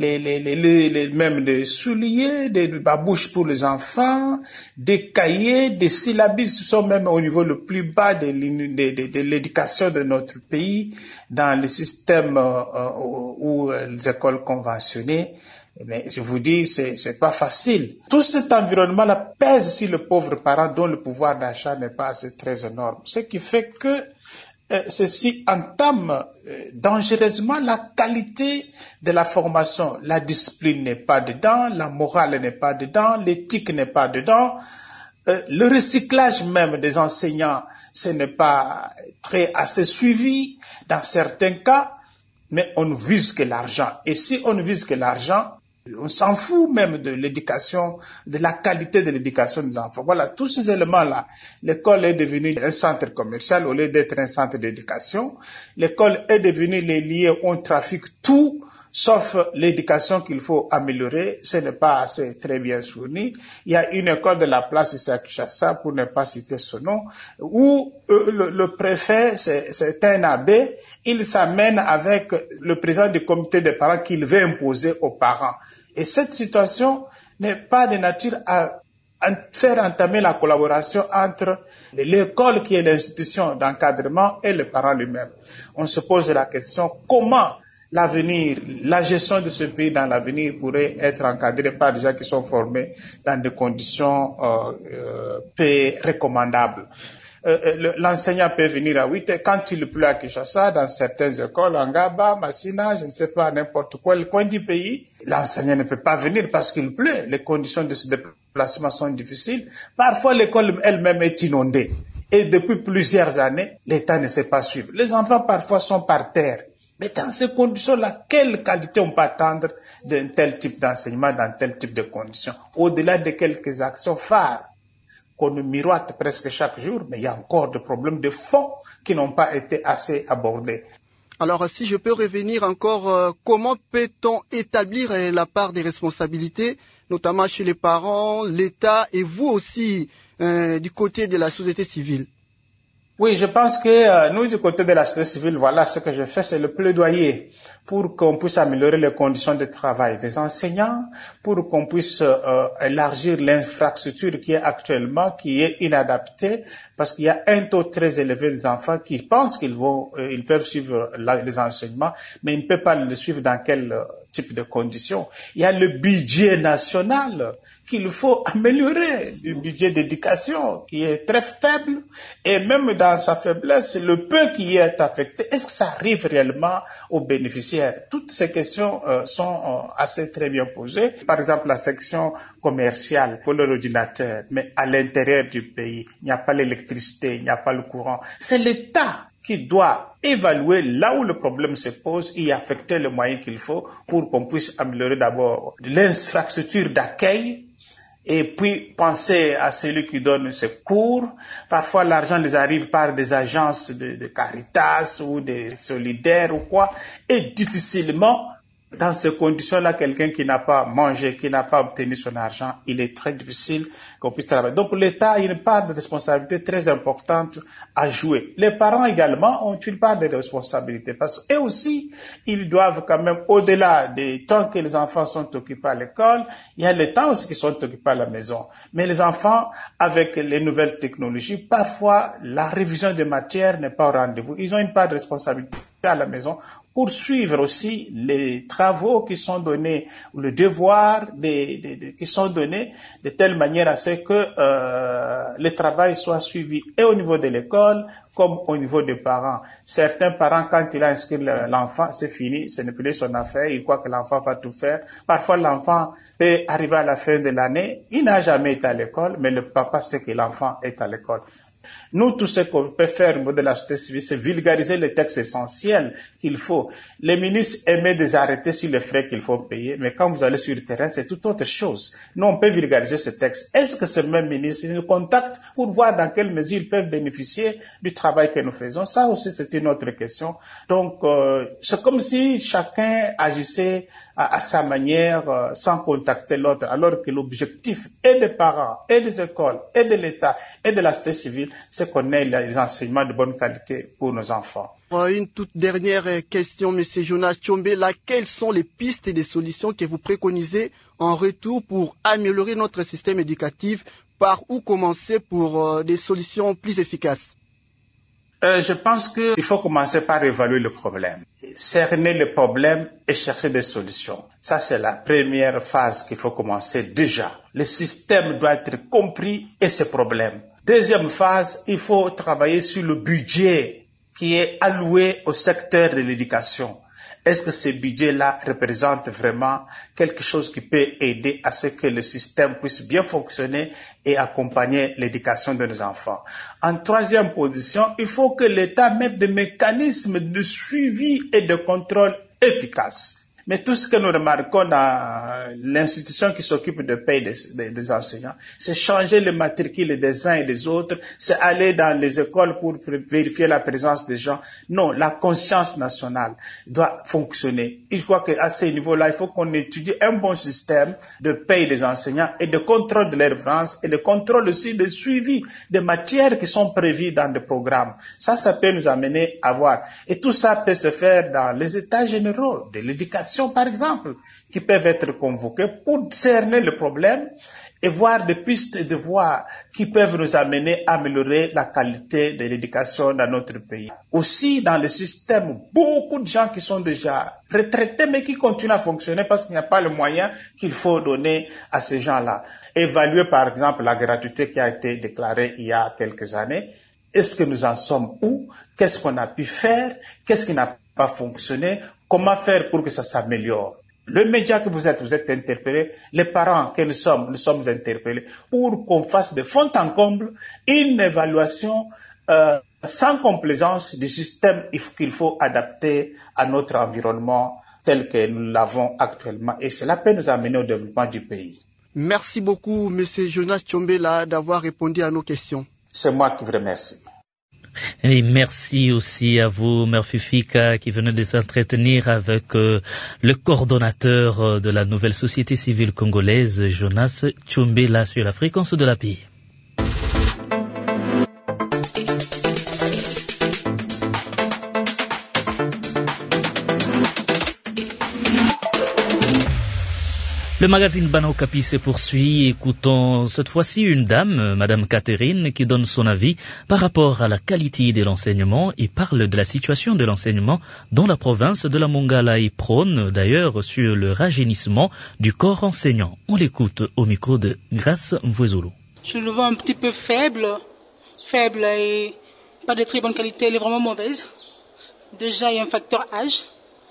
même des souliers, des babouches pour les enfants, des cahiers, des syllabes sont même au niveau le plus bas de l'éducation de notre pays, dans le système ou les écoles conventionnées. Mais je vous dis, c'est pas facile. Tout cet environnement-là pèse sur le pauvre parent dont le pouvoir d'achat n'est pas assez très énorme. Ce qui fait que ceci entame dangereusement la qualité de la formation. La discipline n'est pas dedans, la morale n'est pas dedans, l'éthique n'est pas dedans. Le recyclage même des enseignants, ce n'est pas assez suivi dans certains cas, mais on ne vise que l'argent. Et si on ne vise que l'argent, on s'en fout même de l'éducation, de la qualité de l'éducation des enfants. Voilà, tous ces éléments-là. L'école est devenue un centre commercial au lieu d'être un centre d'éducation. L'école est devenue les lieux où on trafique tout, sauf l'éducation qu'il faut améliorer. Ce n'est pas assez très bien fourni. Il y a une école de la place ici à Kinshasa, pour ne pas citer son nom, où le préfet, c'est un abbé, il s'amène avec le président du comité des parents qu'il veut imposer aux parents. Et cette situation n'est pas de nature à faire entamer la collaboration entre l'école qui est l'institution d'encadrement et le parent lui-même. On se pose la question comment l'avenir, la gestion de ce pays dans l'avenir pourrait être encadrée par des gens qui sont formés dans des conditions recommandables. L'enseignant peut venir à 8 heures quand il pleut à Kinshasa, dans certaines écoles, en Gaba, Massina, je ne sais pas, n'importe quel coin du pays. L'enseignant ne peut pas venir parce qu'il pleut. Les conditions de ce déplacement sont difficiles. Parfois, l'école elle-même est inondée. Et depuis plusieurs années, l'État ne sait pas suivre. Les enfants, parfois, sont par terre. Mais dans ces conditions-là, quelle qualité on peut attendre d'un tel type d'enseignement, dans tel type de conditions? Au-delà de quelques actions phares qu'on nous miroite presque chaque jour, mais il y a encore des problèmes de fond qui n'ont pas été assez abordés. Alors, si je peux revenir encore, comment peut-on établir la part des responsabilités, notamment chez les parents, l'État et vous aussi, du côté de la société civile? Oui, je pense que nous, du côté de la société civile, voilà ce que je fais, c'est le plaidoyer pour qu'on puisse améliorer les conditions de travail des enseignants, pour qu'on puisse élargir l'infrastructure qui est actuellement, qui est inadaptée, parce qu'il y a un taux très élevé des enfants qui pensent ils peuvent suivre les enseignements, mais ils ne peuvent pas le suivre dans quel type de conditions. Il y a le budget national qu'il faut améliorer, le budget d'éducation qui est très faible, et même dans sa faiblesse, le peu qui est affecté, est-ce que ça arrive réellement aux bénéficiaires? Toutes ces questions sont assez très bien posées. Par exemple, la section commerciale pour l'ordinateur, mais à l'intérieur du pays, il n'y a pas l'électricité, il n'y a pas le courant. C'est l'État qui doit évaluer là où le problème se pose et affecter les moyens qu'il faut pour qu'on puisse améliorer d'abord l'infrastructure d'accueil et puis penser à celui qui donne ses cours. Parfois, l'argent les arrive par des agences de Caritas ou des solidaires ou quoi, et difficilement, dans ces conditions-là, quelqu'un qui n'a pas mangé, qui n'a pas obtenu son argent, il est très difficile qu'on puisse travailler. Donc l'État a une part de responsabilité très importante à jouer. Les parents également ont une part de responsabilité parce qu'eux aussi, ils doivent quand même, au-delà des temps que les enfants sont occupés à l'école, il y a les temps aussi qui sont occupés à la maison. Mais les enfants, avec les nouvelles technologies, parfois la révision des matières n'est pas au rendez-vous. Ils ont une part de responsabilité à la maison pour suivre aussi les travaux qui sont donnés, ou les devoirs qui sont donnés de telle manière à ce que le travail soit suivi et au niveau de l'école comme au niveau des parents. Certains parents, quand il a inscrit l'enfant, c'est fini, ce n'est plus son affaire, il croit que l'enfant va tout faire. Parfois, l'enfant peut arriver à la fin de l'année, il n'a jamais été à l'école, mais le papa sait que l'enfant est à l'école. Nous, tout ce qu'on peut faire au niveau de la société civile, c'est vulgariser les textes essentiels qu'il faut. Les ministres aimaient des arrêtés sur les frais qu'il faut payer, mais quand vous allez sur le terrain, c'est toute autre chose. Nous, on peut vulgariser ces textes. Est-ce que ces mêmes ministres nous contactent pour voir dans quelle mesure ils peuvent bénéficier du travail que nous faisons? Ça aussi, c'est une autre question. Donc, c'est comme si chacun agissait à sa manière, sans contacter l'autre, alors que l'objectif et des parents, et des écoles, et de l'État, et de la société civile, c'est qu'on ait les enseignements de bonne qualité pour nos enfants. Une toute dernière question, M. Jonas Tchombela. Quelles sont les pistes et les solutions que vous préconisez en retour pour améliorer notre système éducatif? Par où commencer pour des solutions plus efficaces? Je pense qu'il faut commencer par évaluer le problème, cerner le problème et chercher des solutions. Ça, c'est la première phase qu'il faut commencer déjà. Le système doit être compris et ses problèmes. Deuxième phase, il faut travailler sur le budget qui est alloué au secteur de l'éducation. Est-ce que ce budget-là représente vraiment quelque chose qui peut aider à ce que le système puisse bien fonctionner et accompagner l'éducation de nos enfants? En troisième position, il faut que l'État mette des mécanismes de suivi et de contrôle efficaces. Mais tout ce que nous remarquons dans l'institution qui s'occupe de payer des enseignants, c'est changer les matricules des uns et des autres, c'est aller dans les écoles pour vérifier la présence des gens. Non, la conscience nationale doit fonctionner. Je crois qu'à ce niveau-là, il faut qu'on étudie un bon système de paye des enseignants et de contrôle de leur France et de contrôle aussi de suivi des matières qui sont prévues dans des programmes. Ça peut nous amener à voir. Et tout ça peut se faire dans les états généraux de l'éducation, par exemple, qui peuvent être convoqués pour cerner le problème et voir des pistes et des voies qui peuvent nous amener à améliorer la qualité de l'éducation dans notre pays. Aussi, dans le système, beaucoup de gens qui sont déjà retraités mais qui continuent à fonctionner parce qu'il n'y a pas le moyen qu'il faut donner à ces gens-là. Évaluer, par exemple, la gratuité qui a été déclarée il y a quelques années. Est-ce que nous en sommes où? Qu'est-ce qu'on a pu faire? Qu'est-ce qui n'a pas fonctionné? Comment faire pour que ça s'améliore? Le média que vous êtes interpellé, les parents que nous sommes interpellés pour qu'on fasse de fond en comble une évaluation sans complaisance du système qu'il faut adapter à notre environnement tel que nous l'avons actuellement. Et cela peut nous amener au développement du pays. Merci beaucoup, M. Jonas Tchombela, d'avoir répondu à nos questions. C'est moi qui vous remercie. Et merci aussi à vous, Murphy Fika, qui venait de s'entretenir avec le coordonnateur de la nouvelle société civile congolaise, Jonas Tchombela, sur la fréquence de la paix. Le magazine Bana Okapi se poursuit. Écoutons cette fois-ci une dame, Madame Catherine, qui donne son avis par rapport à la qualité de l'enseignement et parle de la situation de l'enseignement dans la province de la Mongala et prône d'ailleurs sur le rajeunissement du corps enseignant. On l'écoute au micro de Grace Mvouezolo. Je le vois un petit peu faible et pas de très bonne qualité, elle est vraiment mauvaise. Déjà, il y a un facteur âge.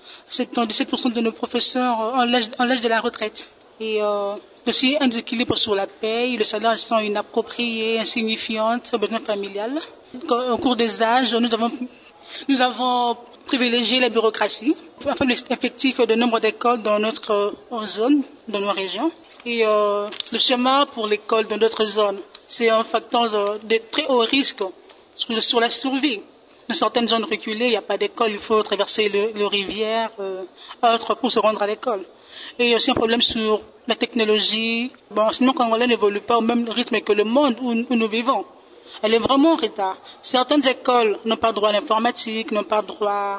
77% de nos professeurs ont l'âge de la retraite. Et aussi un déséquilibre sur la paye, les salaires sont inappropriés, insignifiants, aux besoins familiales. Au cours des âges, nous avons privilégié la bureaucratie, afin l'effectif de nombre d'écoles dans notre zone, dans nos régions. Et le chemin pour l'école dans d'autres zones, c'est un facteur de très haut risque sur la survie. Dans certaines zones reculées, il n'y a pas d'école, il faut traverser les rivières, autres pour se rendre à l'école. Et il y a aussi un problème sur la technologie. L'enseignement congolais n'évolue pas au même rythme que le monde où nous vivons. Elle est vraiment en retard. Certaines écoles n'ont pas droit à l'informatique, n'ont pas droit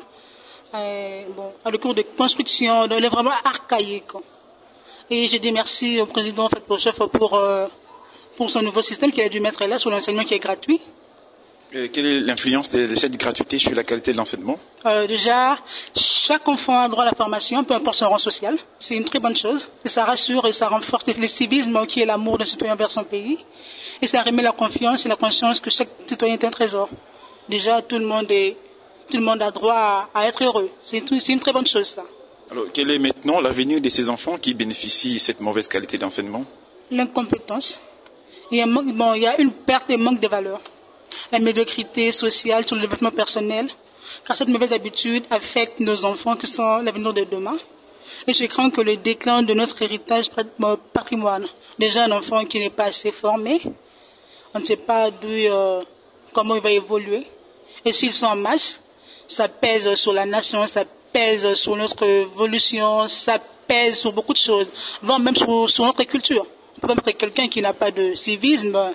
à le cours de construction. Elle est vraiment archaïque. Et je dis merci au président Fatpochef pour son nouveau système qu'il a dû mettre là sur l'enseignement qui est gratuit. Quelle est l'influence de cette gratuité sur la qualité de l'enseignement? Déjà, chaque enfant a droit à la formation, peu importe son rang social. C'est une très bonne chose. Et ça rassure et ça renforce le civisme qui est l'amour d'un citoyen vers son pays. Et ça remet la confiance et la conscience que chaque citoyen est un trésor. Déjà, tout le monde a droit à être heureux. C'est une très bonne chose, ça. Alors, quel est maintenant l'avenir de ces enfants qui bénéficient de cette mauvaise qualité d'enseignement? L'incompétence. Il y a une perte et manque de valeurs. La médiocrité sociale sur le développement personnel, car cette mauvaise habitude affecte nos enfants qui sont l'avenir de demain. Et je crains que le déclin de notre héritage patrimoine, déjà un enfant qui n'est pas assez formé, on ne sait pas comment il va évoluer. Et s'ils sont en masse, ça pèse sur la nation, ça pèse sur notre évolution, ça pèse sur beaucoup de choses, voire même sur notre culture. On peut pas mettre quelqu'un qui n'a pas de civisme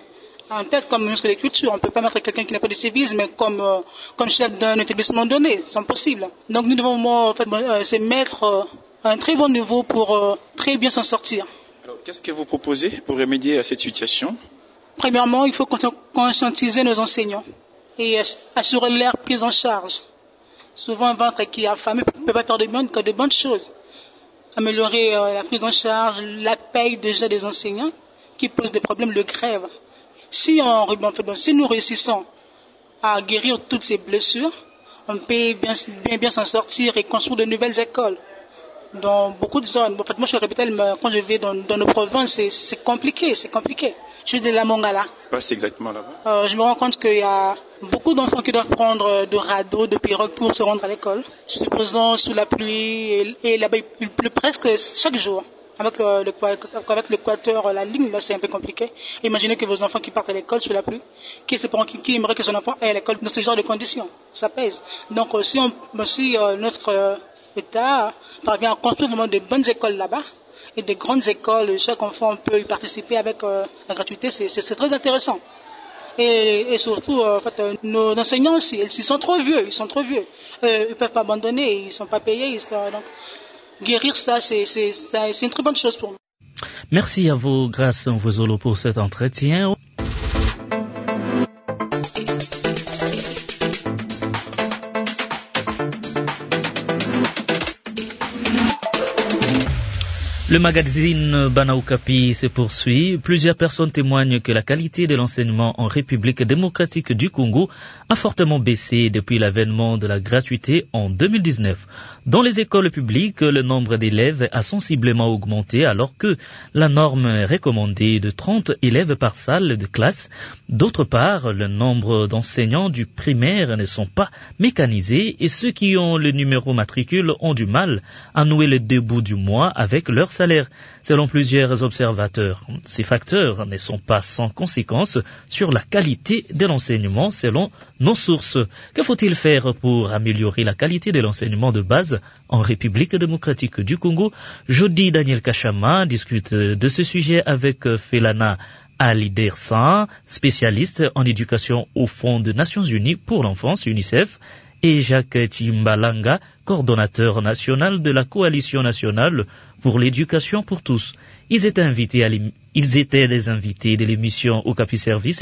en tête comme ministre de la Culture. On ne peut pas mettre quelqu'un qui n'a pas de civisme comme chef d'un établissement donné. C'est impossible. Donc nous devons se mettre à un très bon niveau pour très bien s'en sortir. Alors, qu'est-ce que vous proposez pour remédier à cette situation? Premièrement, il faut conscientiser nos enseignants et assurer leur prise en charge. Souvent, un ventre qui est affamé ne peut pas faire de bonnes choses. Améliorer la prise en charge, la paye déjà des enseignants qui posent des problèmes de grève. Si nous réussissons à guérir toutes ces blessures, on peut bien s'en sortir et construire de nouvelles écoles dans beaucoup de zones. Moi, je suis répété, quand je vais dans nos provinces, c'est compliqué. Je suis de la Mongala. C'est exactement là-bas. Je me rends compte qu'il y a beaucoup d'enfants qui doivent prendre de radeaux, de pirogues pour se rendre à l'école, supposons sous la pluie, et là-bas il pleut presque chaque jour. Avec l'équateur, la ligne, là, c'est un peu compliqué. Imaginez que vos enfants qui partent à l'école sous la pluie, qui aimerait que son enfant aille à l'école dans ce genre de conditions. Ça pèse. Donc, si notre État parvient à construire vraiment de bonnes écoles là-bas, et des grandes écoles, chaque enfant peut y participer avec la gratuité, c'est très intéressant. Et surtout, nos enseignants aussi, ils sont trop vieux. Ils peuvent pas abandonner, ils sont pas payés. Donc, guérir ça, c'est une très bonne chose pour nous. Merci à vous, Grace Mvozolo, pour cet entretien. Le magazine Bana Okapi se poursuit. Plusieurs personnes témoignent que la qualité de l'enseignement en République démocratique du Congo a fortement baissé depuis l'avènement de la gratuité en 2019. Dans les écoles publiques, le nombre d'élèves a sensiblement augmenté alors que la norme recommandée de 30 élèves par salle de classe. D'autre part, le nombre d'enseignants du primaire ne sont pas mécanisés et ceux qui ont le numéro matricule ont du mal à nouer le début du mois avec leur salaire. Selon plusieurs observateurs, ces facteurs ne sont pas sans conséquence sur la qualité de l'enseignement selon nos sources. Que faut-il faire pour améliorer la qualité de l'enseignement de base en République démocratique du Congo? Jeudi, Daniel Kachama discute de ce sujet avec Felana Alidersan, spécialiste en éducation au Fonds des Nations Unies pour l'enfance, UNICEF, et Jacques Chimbalanga, coordonnateur national de la Coalition nationale pour l'éducation pour tous. Ils étaient des invités de l'émission Okapi Service,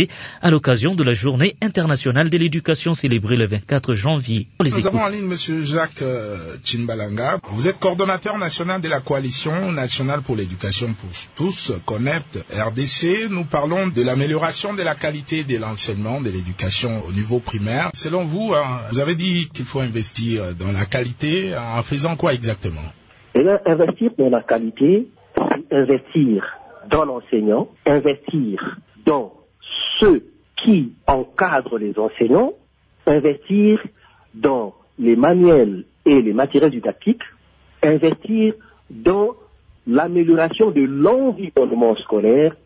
à l'occasion de la Journée internationale de l'éducation célébrée le 24 janvier. Nous avons en ligne M. Jacques Chimbalanga. Vous êtes coordonnateur national de la Coalition nationale pour l'éducation pour tous, CONEPT RDC. Nous parlons de l'amélioration de la qualité de l'enseignement de l'éducation au niveau primaire. Selon vous, vous avez dit qu'il faut investir dans la qualité en faisant quoi exactement? Eh bien, investir dans la qualité, c'est investir dans l'enseignant, investir dans ceux qui encadrent les enseignants, investir dans les manuels et les matériels didactiques, investir dans l'amélioration de l'environnement scolaire,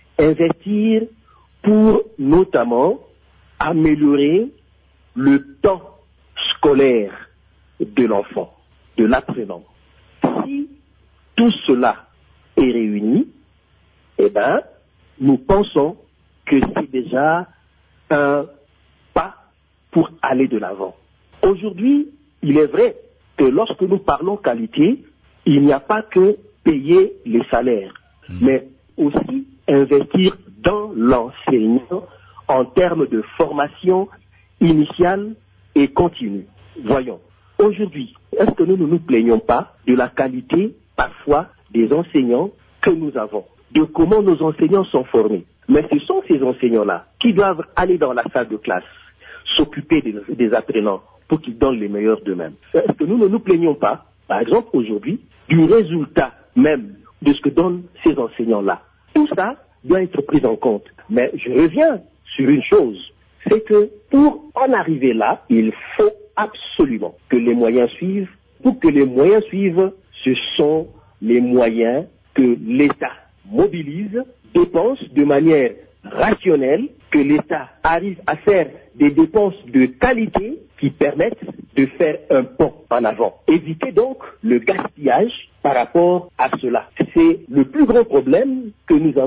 investir pour notamment améliorer le temps scolaire de l'enfant, de l'apprenant. Si tout cela est réuni, eh bien, nous pensons que c'est déjà un pas pour aller de l'avant. Aujourd'hui, il est vrai que lorsque nous parlons qualité, il n'y a pas que payer les salaires, mais aussi investir dans l'enseignant en termes de formation initiale et continue. Voyons, aujourd'hui, est-ce que nous ne nous plaignons pas de la qualité, parfois, des enseignants que nous avons, de comment nos enseignants sont formés? Mais ce sont ces enseignants-là qui doivent aller dans la salle de classe, s'occuper des apprenants pour qu'ils donnent les meilleurs d'eux-mêmes. Est-ce que nous ne nous plaignons pas, par exemple, aujourd'hui, du résultat même de ce que donnent ces enseignants-là? Tout ça doit être pris en compte. Mais je reviens sur une chose, c'est que pour en arriver là, il faut absolument que les moyens suivent. Pour que les moyens suivent, ce sont les moyens que l'État mobilise, dépense de manière rationnelle, que l'État arrive à faire des dépenses de qualité qui permettent de faire un bond en avant. Éviter donc le gaspillage par rapport à cela. C'est le plus grand problème que nous avons.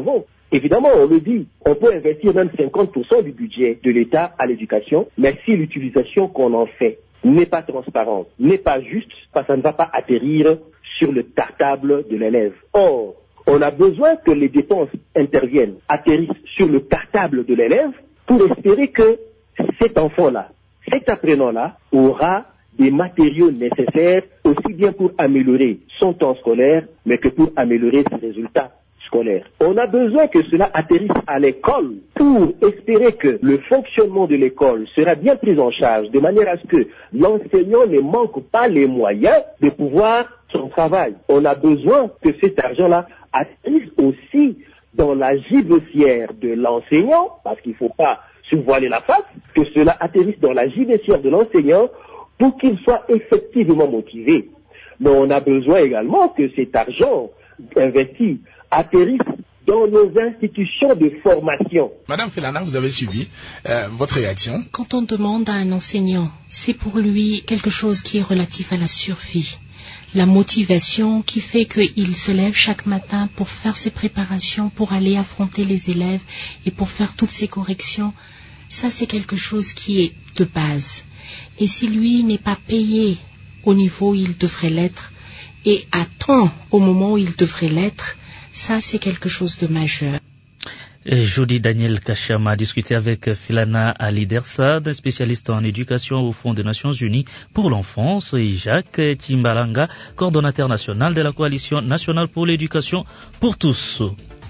Évidemment, on le dit, on peut investir même 50% du budget de l'État à l'éducation, mais si l'utilisation qu'on en fait n'est pas transparente, n'est pas juste, ça ne va pas atterrir sur le cartable de l'élève. Or, on a besoin que les dépenses interviennent, atterrissent sur le cartable de l'élève pour espérer que cet enfant-là, cet apprenant-là, aura des matériaux nécessaires aussi bien pour améliorer son temps scolaire, mais que pour améliorer ses résultats scolaires. On a besoin que cela atterrisse à l'école pour espérer que le fonctionnement de l'école sera bien pris en charge de manière à ce que l'enseignant ne manque pas les moyens de pouvoir son travail. On a besoin que cet argent-là atterrisse aussi dans la gibecière de l'enseignant, parce qu'il ne faut pas se voiler la face, que cela atterrisse dans la gibecière de l'enseignant pour qu'il soit effectivement motivé. Mais on a besoin également que cet argent investi atterrisse dans nos institutions de formation. Madame Felana, vous avez suivi votre réaction. Quand on demande à un enseignant, c'est pour lui quelque chose qui est relatif à la survie. La motivation qui fait qu'il se lève chaque matin pour faire ses préparations, pour aller affronter les élèves et pour faire toutes ses corrections, ça c'est quelque chose qui est de base. Et si lui n'est pas payé au niveau où il devrait l'être et à temps au moment où il devrait l'être, ça c'est quelque chose de majeur. Jeudi Daniel Kachama a discuté avec Filana Ali Dersad, spécialiste en éducation au Fonds des Nations Unies pour l'enfance, et Jacques Timbalanga, coordonnateur national de la Coalition nationale pour l'éducation pour tous.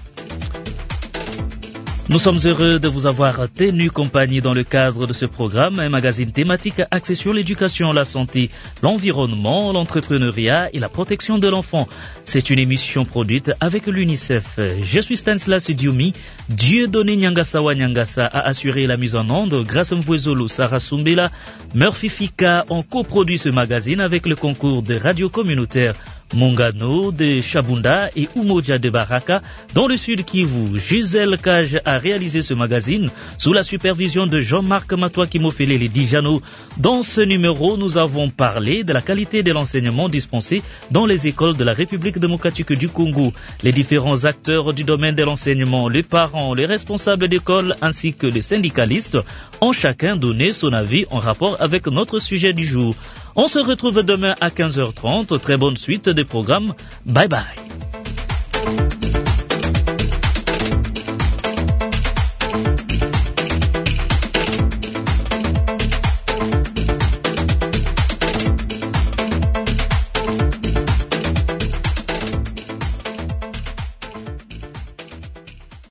Nous sommes heureux de vous avoir tenu compagnie dans le cadre de ce programme, un magazine thématique axé sur l'éducation, la santé, l'environnement, l'entrepreneuriat et la protection de l'enfant. C'est une émission produite avec l'UNICEF. Je suis Stanislas Dioumi. Dieudonné Nyangasawa Nyangasa a assuré la mise en onde. Grâce à Mvwezolo Sarah Sumbela, Murphy Fika ont coproduit ce magazine avec le concours des radios communautaires Mongano de Chabunda et Umoja de Baraka. Dans le sud Kivu, Gisèle Cage a réalisé ce magazine sous la supervision de Jean-Marc Matoua-Kimofele les Dijano. Dans ce numéro, nous avons parlé de la qualité de l'enseignement dispensé dans les écoles de la République démocratique du Congo. Les différents acteurs du domaine de l'enseignement, les parents, les responsables d'école ainsi que les syndicalistes ont chacun donné son avis en rapport avec notre sujet du jour. On se retrouve demain à 15h30. Très bonne suite des programmes. Bye bye.